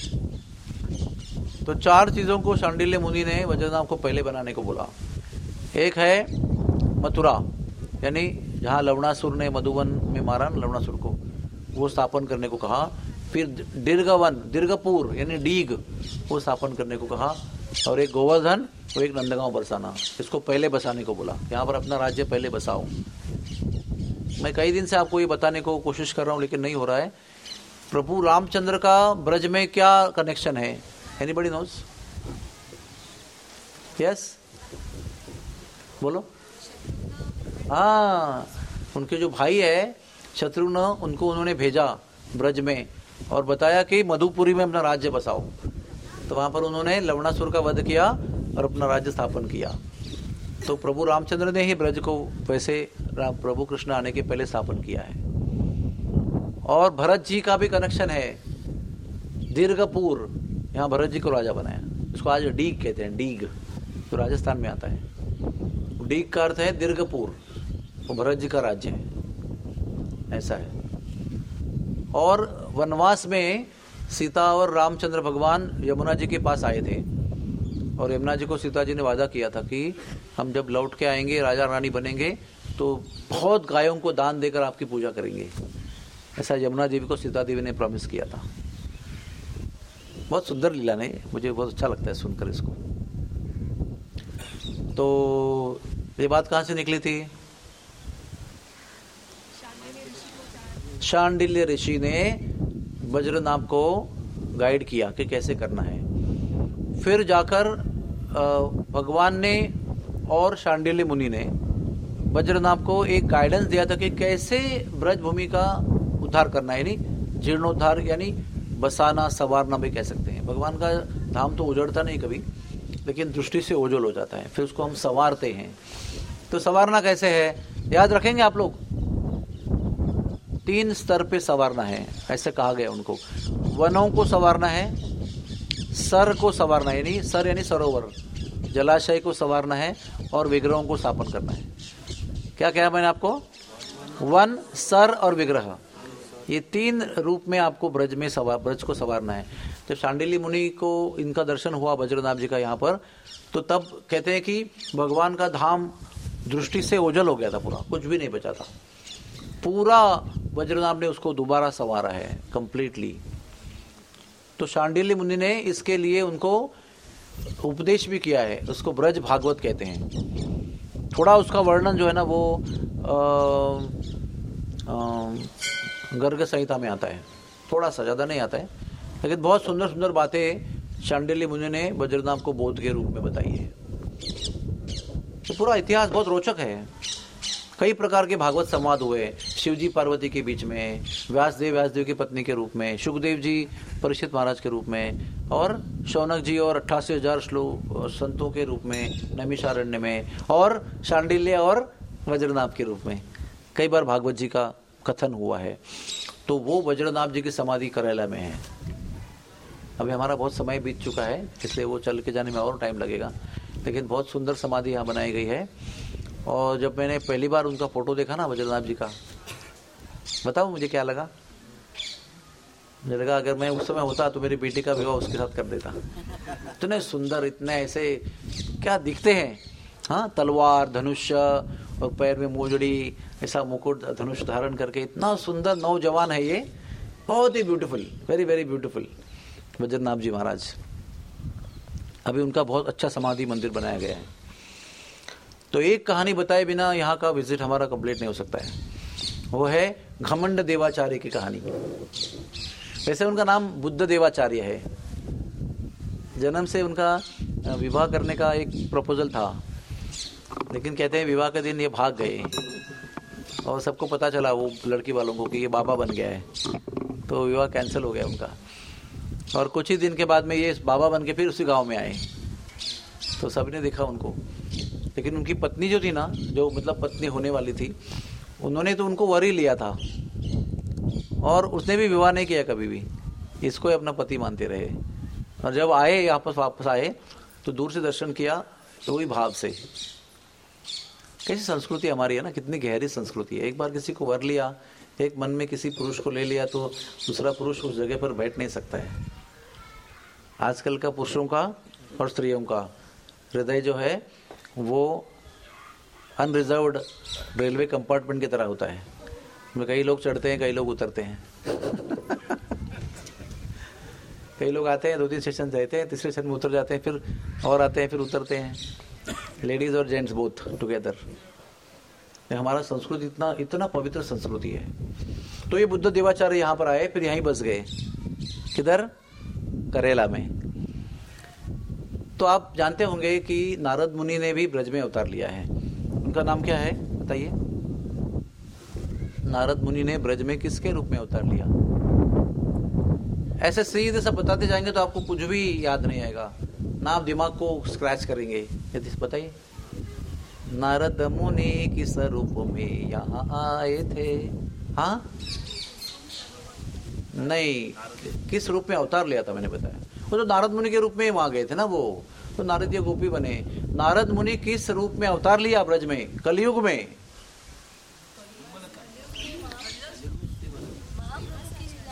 A: तो 4 चीजों को शांडिल्य मुनि ने वज्रनाभ को पहले बनाने को बोला। एक है मथुरा, यानी जहाँ लवणासुर ने मधुवन में मारा ना लवणासुर को, वो स्थापन करने को कहा। फिर दीर्घपुर यानी डीग, वो स्थापन करने को कहा। और एक गोवर्धन और एक नंदगांव बरसाना, इसको पहले बसाने को बोला। यहाँ पर अपना राज्य पहले बसाओ। मैं कई दिन से आपको ये बताने को कोशिश कर रहा हूँ लेकिन नहीं हो रहा है। प्रभु रामचंद्र का ब्रज में क्या कनेक्शन है? Anybody knows? यस, बोलो। हाँ, उनके जो भाई है शत्रुघ्न, उनको उन्होंने भेजा ब्रज में और बताया कि मधुपुरी में अपना राज्य बसाओ। तो वहां पर उन्होंने लवणासुर का वध किया और अपना राज्य स्थापन किया। तो प्रभु रामचंद्र ने ही ब्रज को वैसे प्रभु कृष्ण आने के पहले स्थापन किया है। और भरत जी का भी कनेक्शन है। दीर्घपुर, यहाँ भरत जी को राजा बनाया। इसको आज डीग कहते हैं, डीग, तो राजस्थान में आता है। डीग का अर्थ है दीर्घपुर, वो भरत जी का राज्य है, ऐसा है। और वनवास में सीता और रामचंद्र भगवान यमुना जी के पास आए थे और यमुना जी को सीता जी ने वादा किया था कि हम जब लौट के आएंगे, राजा रानी बनेंगे, तो बहुत गायों को दान देकर आपकी पूजा करेंगे। ऐसा यमुना देवी को सीता देवी ने प्रॉमिस किया था। बहुत सुंदर लीला ने, मुझे बहुत अच्छा लगता है सुनकर इसको। तो ये बात कहाँ से निकली थी? शांडिल्य ऋषि ने वज्रनाभ को गाइड किया कि कैसे करना है। फिर जाकर भगवान ने और शांडिल्य मुनि ने वज्रनाभ को एक गाइडेंस दिया था कि कैसे ब्रज भूमि का उद्धार करना है, यानी जीर्णोद्धार, यानी बसाना, संवारना भी कह सकते हैं। भगवान का धाम तो उजड़ता नहीं कभी, लेकिन दृष्टि से ओझल हो जाता है, फिर उसको हम संवारते हैं। तो संवारना कैसे है, याद रखेंगे आप लोग? 3 स्तर पे संवारना है, ऐसे कहा गया उनको। वनों को संवारना है, सर को संवारना है, यानी सर यानी सरोवर, जलाशय को संवारना है, और विग्रहों को स्थापन करना है। क्या कहा मैंने आपको? वन, सर और विग्रह, ये 3 रूप में आपको ब्रज में ब्रज को संवारना है। जब शांडिल्य मुनि को इनका दर्शन हुआ वज्रनाभ जी का यहाँ पर, तो तब कहते हैं कि भगवान का धाम दृष्टि से ओझल हो गया था, पूरा कुछ भी नहीं बचा था। पूरा वज्रनाभ ने उसको दोबारा संवारा है कंप्लीटली। तो शांडिल्य मुनि ने इसके लिए उनको उपदेश भी किया है, उसको ब्रज भागवत कहते हैं। थोड़ा उसका वर्णन जो है ना वो गर्ग संहिता में आता है, थोड़ा सा, ज़्यादा नहीं आता है, लेकिन बहुत सुंदर सुंदर बातें शांडिल्य मुनि ने वज्रनाभ को बोध के रूप में बताई है। तो पूरा इतिहास बहुत रोचक है। कई प्रकार के भागवत संवाद हुए, शिवजी पार्वती के बीच में, व्यासदेव की पत्नी के रूप में, सुखदेव जी परीक्षित महाराज के रूप में, और शौनक जी और 88,000 संतों के रूप में नैमिषारण्य में, और शांडिल्य और वज्रनाभ के रूप में कई बार भागवत जी का कथन हुआ है। तो वो वज्रनाभ जी की समाधि करेला में है। अभी हमारा बहुत समय बीत चुका है, इसलिए वो चल के जाने में और टाइम लगेगा, लेकिन बहुत सुंदर समाधि यहाँ बनाई गई है। और जब मैंने पहली बार उनका फोटो देखा ना वज्रनाभ जी का, बताओ मुझे क्या लगा? मुझे लगा अगर मैं उस समय होता तो मेरी बेटी का विवाह उसके साथ कर देता। इतने सुंदर, इतने ऐसे क्या दिखते हैं, हाँ, तलवार, धनुष और पैर में मोजड़ी, ऐसा मुकुट, धनुष धारण करके इतना सुंदर नौजवान है ये, बहुत ही beautiful, very very beautiful Vajranabh ji महाराज। अभी उनका बहुत अच्छा समाधि मंदिर बनाया गया है। तो एक कहानी बताए बिना यहाँ का विजिट हमारा कंप्लीट नहीं हो सकता है, वो है घमंड देवाचार्य की कहानी। वैसे उनका नाम बुद्ध देवाचार्य है। जन्म से उनका विवाह करने का एक प्रपोजल था, लेकिन कहते हैं विवाह के दिन ये भाग गए और सबको पता चला, वो लड़की वालों को, कि ये बाबा बन गया है, तो विवाह कैंसिल हो गया उनका। और कुछ ही दिन के बाद में ये बाबा बन के फिर उसी गांव में आए, तो सबने देखा उनको। लेकिन उनकी पत्नी जो थी ना, जो मतलब पत्नी होने वाली थी, उन्होंने तो उनको वर ही लिया था और उसने भी विवाह नहीं किया कभी भी, इसको ही अपना पति मानते रहे। और जब आए यहाँ पर वापस आए तो दूर से दर्शन किया, तो वही भाव से। कैसी संस्कृति हमारी है ना, कितनी गहरी संस्कृति है। एक बार किसी को वर लिया, एक मन में किसी पुरुष को ले लिया, तो दूसरा पुरुष उस जगह पर बैठ नहीं सकता है। आजकल का पुरुषों का और स्त्रियों का हृदय जो है वो अनरिजर्व्ड रेलवे कंपार्टमेंट की तरह होता है, उसमें कई लोग चढ़ते हैं, कई लोग उतरते हैं। कई लोग आते हैं, 2-3 स्टेशन जाते हैं, तीसरे स्टेशन में उतर जाते हैं, फिर और आते हैं, फिर उतरते हैं, लेडीज और जेंट्स बोथ टुगेदर। हमारा संस्कृति इतना इतना पवित्र संस्कृति है। तो ये बुद्ध देवाचार्य यहाँ पर आए, फिर यहीं बस गए। किधर? करेला में। तो आप जानते होंगे कि नारद मुनि ने भी ब्रज में अवतार लिया है। उनका नाम क्या है बताइए? नारद मुनि ने ब्रज में किसके रूप में अवतार लिया? ऐसे सीधे सब बताते जाएंगे तो आपको कुछ भी याद नहीं आएगा, ना आप दिमाग को स्क्रैच करेंगे। यदि बताइए, नारद मुनि किस रूप में यहाँ आए थे? हाँ नहीं, किस रूप में अवतार लिया था मैंने बताया। वो तो नारद मुनि के रूप में वहां गए थे ना, वो तो नारद ये गोपी बने। नारद मुनि किस रूप में अवतार लिया ब्रज में कलयुग में?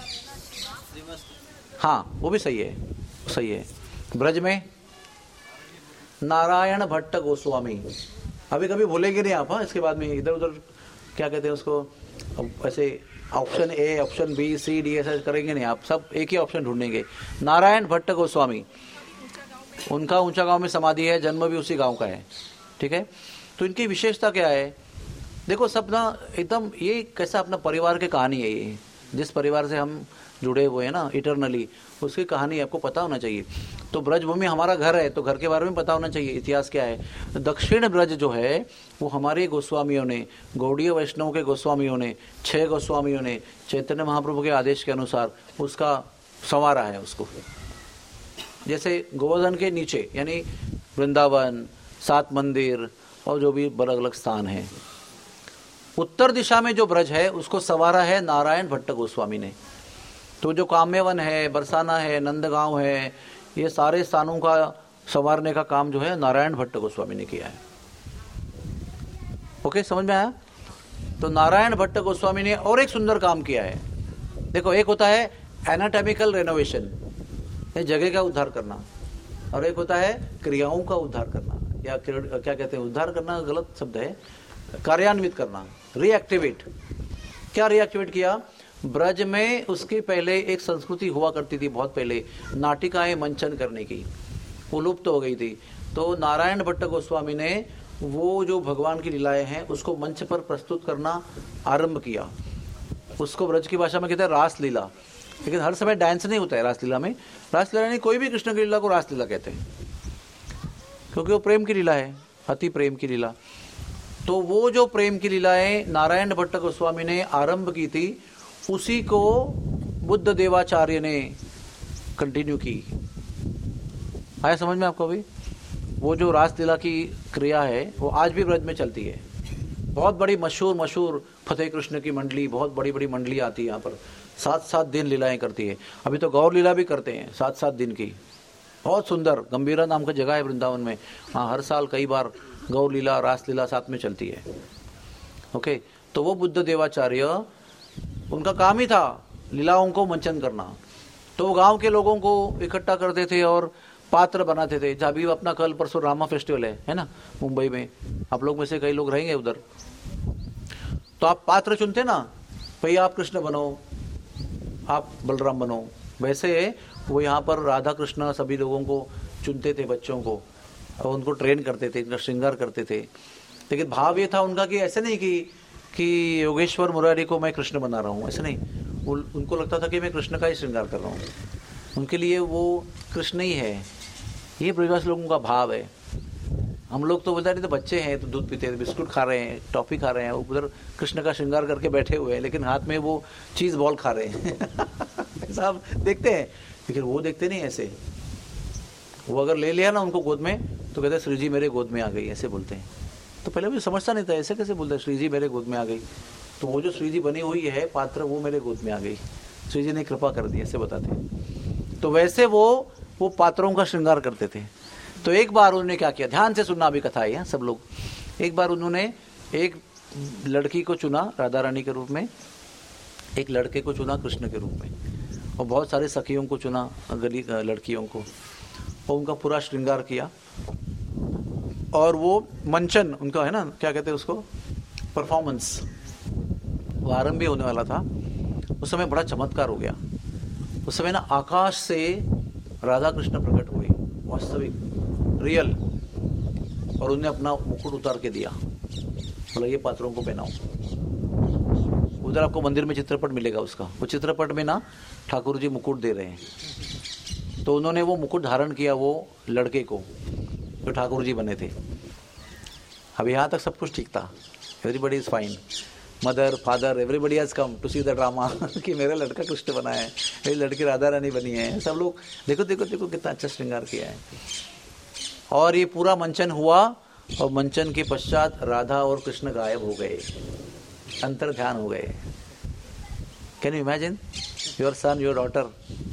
A: हाँ वो भी सही है, सही है। ब्रज में नारायण भट्ट गोस्वामी, अभी कभी भूलेंगे नहीं आप। हाँ, इसके बाद में इधर उधर क्या कहते हैं उसको, ऐसे option A option B C D ऐसा करेंगे नहीं आप, सब एक ही ऑप्शन ढूंढेंगे। नारायण भट्ट गोस्वामी, उनका ऊंचा गांव में समाधि है, जन्म भी उसी गांव का है, ठीक है। तो इनकी विशेषता क्या है, देखो सब ना एकदम ये कैसा अपना परिवार की कहानी है, ये जिस परिवार से हम जुड़े हुए हैं ना इटरनली, उसकी कहानी आपको पता होना चाहिए। तो ब्रजभूमि हमारा घर है, तो घर के बारे में पता होना चाहिए, इतिहास क्या है। दक्षिण ब्रज जो है वो हमारे गोस्वामियों ने, गौड़ीय वैष्णव के गोस्वामियों ने, 6 गोस्वामियों ने चैतन्य महाप्रभु के आदेश के अनुसार उसका संवारा है उसको। जैसे गोवर्धन के नीचे यानी वृंदावन, 7 मंदिर और जो भी अलग अलग स्थान है, उत्तर दिशा में जो ब्रज है उसको संवारा है नारायण भट्ट गोस्वामी ने। तो जो काम्यवन है, बरसाना है, नंदगांव है, ये सारे स्थानों का संवारने का काम जो है नारायण भट्ट गोस्वामी ने किया है। ओके, समझ में आया? तो नारायण भट्ट गोस्वामी ने और एक सुंदर काम किया है। देखो, एक होता है एनाटॉमिकल रेनोवेशन, ये जगह का उद्धार करना, और एक होता है क्रियाओं का उद्धार करना, या क्या कहते हैं, उद्धार करना गलत शब्द है, कार्यान्वित करना, रिएक्टिवेट। क्या रिएक्टिवेट किया? ब्रज में उसके पहले एक संस्कृति हुआ करती थी, बहुत पहले, नाटिकाएं मंचन करने की, वो लुप्त हो गई थी। तो नारायण भट्ट गोस्वामी ने वो जो भगवान की लीलाएं हैं उसको मंच पर प्रस्तुत करना आरंभ किया। उसको ब्रज की भाषा में कहते हैं रासलीला, लेकिन हर समय डांस नहीं होता है रासलीला में। रासलीला नहीं, कोई भी कृष्ण की लीला को रासलीला कहते हैं, क्योंकि वो प्रेम की लीला है, अति प्रेम की लीला। तो वो जो प्रेम की लीलाएं नारायण भट्ट गोस्वामी ने आरंभ की थी, उसी को बुद्ध देवाचार्य ने कंटिन्यू की। आया समझ में आपको? भी वो जो रासलीला की क्रिया है वो आज भी ब्रज में चलती है। बहुत बड़ी मशहूर फतेह कृष्ण की मंडली, बहुत बड़ी बड़ी मंडली आती है यहाँ पर, 7-7 दिन लीलाएं करती है। अभी तो गौर लीला भी करते हैं 7-7 दिन की, बहुत सुंदर। गंभीरा नाम का जगह है वृंदावन में, हाँ, हर साल कई बार गौर लीला रासलीला साथ में चलती है। ओके, तो वो बुद्ध देवाचार्य, उनका काम ही था लीलाओं को मंचन करना। तो वो गांव के लोगों को इकट्ठा करते थे और पात्र बनाते थे। जब भी अपना कल परसों रामा फेस्टिवल है ना मुंबई में, आप लोग में से कई लोग रहेंगे उधर, तो आप पात्र चुनते ना, भाई आप कृष्ण बनो, आप बलराम बनो। वैसे वो यहाँ पर राधा कृष्ण सभी लोगों को चुनते थे, बच्चों को, और उनको ट्रेन करते थे, इनका श्रृंगार करते थे। लेकिन भाव ये था उनका कि ऐसे नहीं कि योगेश्वर मुरारी को मैं कृष्ण बना रहा हूँ, ऐसे नहीं। उनको लगता था कि मैं कृष्ण का ही श्रृंगार कर रहा हूँ, उनके लिए वो कृष्ण ही है। ये ब्रजवासी लोगों का भाव है। हम लोग तो बोलते तो बच्चे हैं तो दूध पीते हैं, बिस्कुट खा रहे हैं, टॉफी खा रहे हैं, उधर कृष्ण का श्रृंगार करके बैठे हुए हैं, लेकिन हाथ में वो चीज बॉल खा रहे हैं। ऐसा आप देखते हैं, लेकिन वो देखते नहीं ऐसे। वो अगर ले लिया ना उनको गोद में तो कहते श्री जी मेरे गोद में आ गई, ऐसे बोलते हैं। तो पहले मुझे समझता नहीं था, ऐसे कैसे बोलते हैं श्री जी मेरे गोद में आ गई। तो वो जो श्री जी बनी हुई है पात्र, वो मेरे गोद में आ गई, श्री जी ने कृपा कर दी, ऐसे बताते हैं। तो वैसे वो पात्रों का श्रृंगार करते थे। तो एक बार उन्होंने क्या किया, ध्यान से सुनना अभी कथा है सब लोग। एक बार उन्होंने एक लड़की को चुना राधा रानी के रूप में, एक लड़के को चुना कृष्ण के रूप में, और बहुत सारे सखियों को चुना, गली लड़कियों को, और उनका पूरा श्रृंगार किया। और वो मंचन उनका है ना, क्या कहते हैं उसको, परफॉर्मेंस, वो आरंभ होने वाला था। उस समय बड़ा चमत्कार हो गया। उस समय ना आकाश से राधा कृष्ण प्रकट हुए, वास्तविक, रियल, और उन्हें अपना मुकुट उतार के दिया, बोला ये पात्रों को पहनाओ। उधर आपको मंदिर में चित्रपट मिलेगा उसका। वो चित्रपट में ना ठाकुर जी मुकुट दे रहे हैं, तो उन्होंने वो मुकुट धारण किया वो लड़के को जो ठाकुर जी बने थे। अब यहाँ तक सब कुछ ठीक था, everybody is fine, mother father everybody has come to see the drama कि मेरा लड़का कृष्ण बना है, मेरी लड़की राधा रानी बनी है। सब लोग देखो देखो देखो कितना अच्छा श्रृंगार किया है। और ये पूरा मंचन हुआ, और मंचन के पश्चात राधा और कृष्ण गायब हो गए, अंतर ध्यान हो गए। Can you imagine your son your daughter,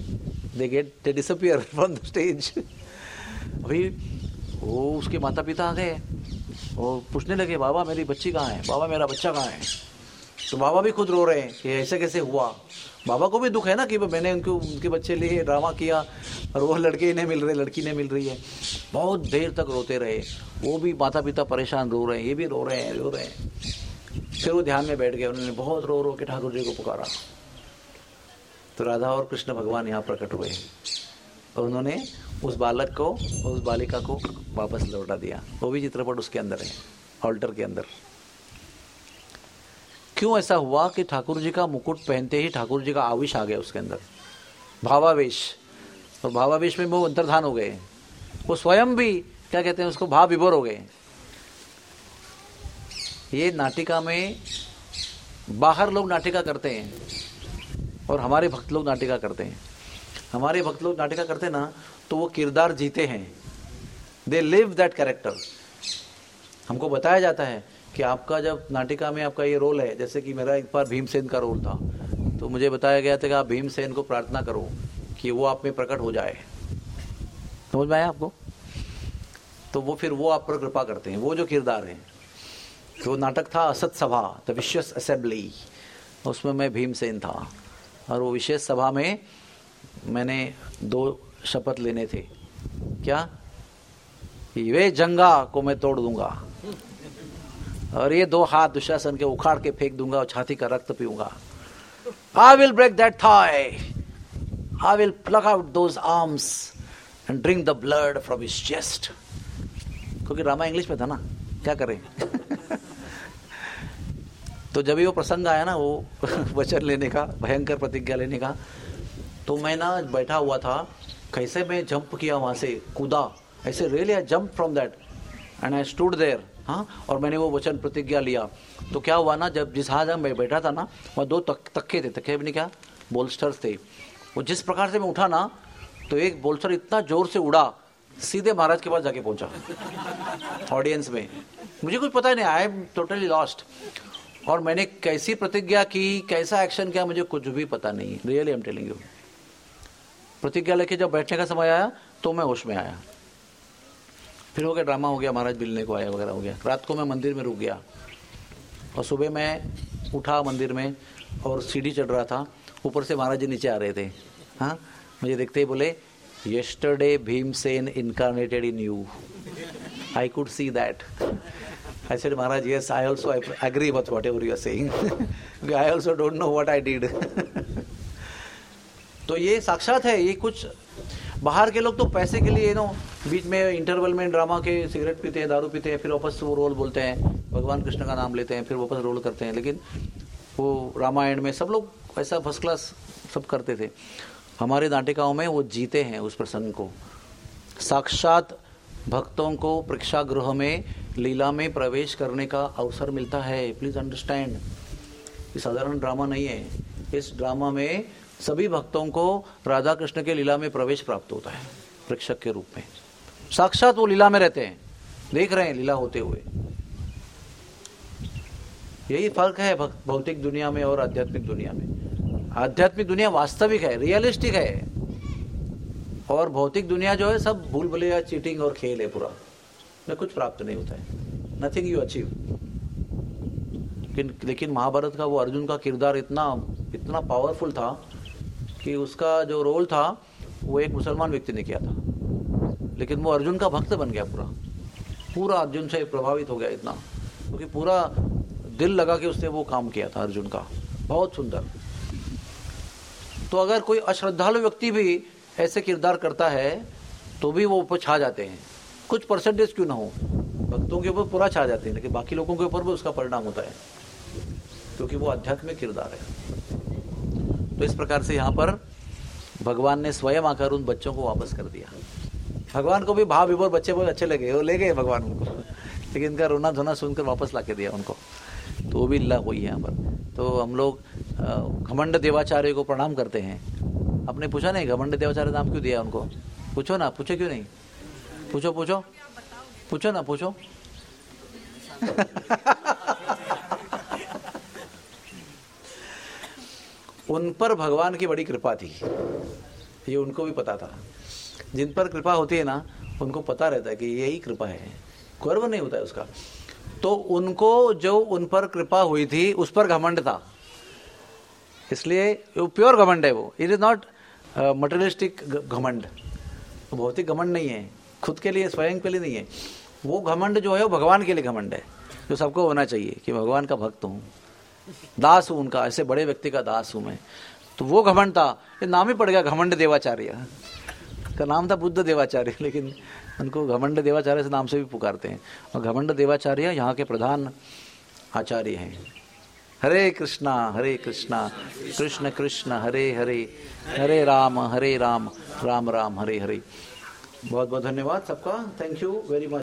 A: they disappear from the stage. अभी वो उसके माता पिता आ गए और पूछने लगे, बाबा मेरी बच्ची कहाँ है, बाबा मेरा बच्चा कहाँ है। तो बाबा भी खुद रो रहे हैं कि ऐसे कैसे हुआ। बाबा को भी दुख है ना कि मैंने उनके बच्चे लिए ड्रामा किया और वो लड़के नहीं मिल रहे, लड़की नहीं मिल रही है। बहुत देर तक रोते रहे, वो भी माता पिता परेशान रो रहे हैं, ये भी रो रहे हैं। फिर वो ध्यान में बैठ गए, उन्होंने बहुत रो के ठाकुर जी को पुकारा। तो राधा और कृष्ण भगवान यहाँ प्रकट हुए और उन्होंने उस बालक को, उस बालिका को वापस लौटा दिया। वो भी चित्रपट उसके अंदर है, ऑल्टर के अंदर। क्यों ऐसा हुआ कि ठाकुर जी का मुकुट पहनते ही ठाकुर जी का आवेश आ गया उसके अंदर, भावावेश। और भावावेश में वो अंतर्धान हो गए, वो स्वयं भी क्या कहते हैं उसको, भाव विभोर हो गए। ये नाटिका में बाहर लोग नाटिका करते हैं और हमारे भक्त लोग नाटिका करते हैं। हमारे भक्त लोग नाटिका करते हैं ना, तो वो किरदार जीते हैं, दे लिव दैट कैरेक्टर। हमको बताया जाता है कि आपका जब नाटिका में आपका ये रोल है, जैसे कि मेरा एक बार भीमसेन का रोल था, तो मुझे बताया गया था कि आप भीमसेन को प्रार्थना करो कि वो आप में प्रकट हो जाए। समझ में आया आपको? तो वो फिर वो आप पर कृपा करते हैं, वो जो किरदार है। तो नाटक था असत सभा, द विशेष असेंबली, उसमें मैं भीमसेन था। और वो विशेष सभा में मैंने 2 शपथ लेने थे। क्या? वे जंगा को मैं तोड़ दूंगा और ये 2 हाथ दुशासन के उखाड़ के फेंक दूंगा और छाती का रक्त पीऊंगा। I will break that thigh, I will plug out those arms and drink the blood from his chest. क्योंकि रामा इंग्लिश में था ना, क्या करें। तो जब भी वो प्रसंग आया ना, वो वचन लेने का, भयंकर प्रतिज्ञा लेने का, तो मैं ना बैठा हुआ था, कैसे मैं जंप किया वहां से, कूदा ऐसे, really I jump from that and I stood there. हाँ, और मैंने वो वचन प्रतिज्ञा लिया। तो क्या हुआ ना, जब जिस हाथ में बैठा था ना, वहाँ 2 तख्ते थे, तख्ते भी नहीं, क्या बोल्स्टर्स थे। वो जिस प्रकार से मैं उठा ना, तो एक बोल्स्टर इतना जोर से उड़ा, सीधे महाराज के पास जाके पहुंचा ऑडियंस में। मुझे कुछ पता ही नहीं, आई एम टोटली लॉस्ट। और मैंने कैसी प्रतिज्ञा की, कैसा एक्शन किया, मुझे कुछ भी पता नहीं, really I am telling you. प्रतिज्ञा लेके जब बैठने का समय आया तो मैं होश में आया। फिर हो गया, ड्रामा हो गया, महाराज मिलने को आया वगैरह हो गया। रात को मैं मंदिर में रुक गया और सुबह मैं उठा मंदिर में और सीढ़ी चढ़ रहा था, ऊपर से महाराज जी नीचे आ रहे थे। हाँ, मुझे देखते ही बोले, yesterday Bhimsen incarnated in you. I could see that. I said, Maharaj, yes, I also agree with whatever you are saying. I also don't know what I did. तो ये साक्षात है। ये कुछ बाहर के लोग तो पैसे के लिए नो, बीच में इंटरवल में ड्रामा के सिगरेट पीते हैं, दारू पीते हैं, फिर वापस वो रोल बोलते हैं, भगवान कृष्ण का नाम लेते हैं, फिर वापस रोल करते हैं। लेकिन वो रामायण में सब लोग ऐसा फर्स्ट क्लास सब करते थे। हमारे नाटिकाओं में वो जीते हैं उस प्रसंग को। साक्षात भक्तों को प्रेक्षागृह में लीला में प्रवेश करने का अवसर मिलता है। प्लीज अंडरस्टैंड, ये साधारण ड्रामा नहीं है। इस ड्रामा में सभी भक्तों को राधा कृष्ण के लीला में प्रवेश प्राप्त होता है प्रेक्षक के रूप में। साक्षात वो लीला में रहते हैं, देख रहे हैं लीला होते हुए। यही फर्क है भौतिक दुनिया में और आध्यात्मिक दुनिया में। आध्यात्मिक दुनिया वास्तविक है, रियलिस्टिक है, और भौतिक दुनिया जो है सब भूल भुलैया, चीटिंग और खेल है पूरा, में कुछ प्राप्त नहीं होता है, नथिंग यू अचीव। लेकिन महाभारत का वो अर्जुन का किरदार इतना पावरफुल था कि उसका जो रोल था वो एक मुसलमान व्यक्ति ने किया था, लेकिन वो अर्जुन का भक्त बन गया। पूरा अर्जुन से प्रभावित हो गया इतना, क्योंकि पूरा दिल लगा के उसने वो काम किया था अर्जुन का। बहुत सुंदर। तो अगर कोई अश्रद्धालु व्यक्ति भी ऐसे किरदार करता है तो भी वो ऊपर छा जाते हैं, कुछ परसेंटेज क्यों ना हो, भक्तों के ऊपर पूरा छा जाते हैं, लेकिन बाकी लोगों के ऊपर भी उसका परिणाम होता है, क्योंकि वो आध्यात्मिक किरदार है। तो इस प्रकार से यहाँ पर भगवान ने स्वयं आकर उन बच्चों को वापस कर दिया। भगवान को भी भाव विभोर बच्चे बहुत अच्छे लगे, वो ले गए भगवान उनको, लेकिन इनका रोना धोना सुनकर वापस ला के दिया उनको। तो वो भी लीला हुई है यहाँ पर। तो हम लोग घमंड देवाचार्य को प्रणाम करते हैं। आपने पूछा नहीं घमंड देवाचार्य नाम क्यों दिया उनको? पूछो ना, पूछो क्यों नहीं? पूछो पूछो पूछो ना, पूछो। उन पर भगवान की बड़ी कृपा थी, ये उनको भी पता था। जिन पर कृपा होती है ना, उनको पता रहता है कि यही कृपा है, गर्व नहीं होता है उसका। तो उनको जो उन पर कृपा हुई थी उस पर घमंड था, इसलिए प्योर घमंड है वो। इट इज नॉट मटेरियलिस्टिक घमंड, भौतिक घमंड नहीं है, खुद के लिए स्वयं के लिए नहीं है। वो घमंड जो है वो भगवान के लिए घमंड है, जो सबको होना चाहिए कि भगवान का भक्त हूँ, दास हूँ उनका, ऐसे बड़े व्यक्ति का दास हूँ मैं। तो वो घमंड था, ये नाम ही पड़ गया घमंड देवाचार्य, का नाम था बुद्ध देवाचार्य, लेकिन उनको घमंड देवाचार्य से नाम से भी पुकारते हैं। और घमंड देवाचार्य यहाँ के प्रधान आचार्य हैं। हरे कृष्णा कृष्ण कृष्ण हरे हरे, हरे राम राम राम हरे हरे। बहुत बहुत धन्यवाद सबका, थैंक यू वेरी मच।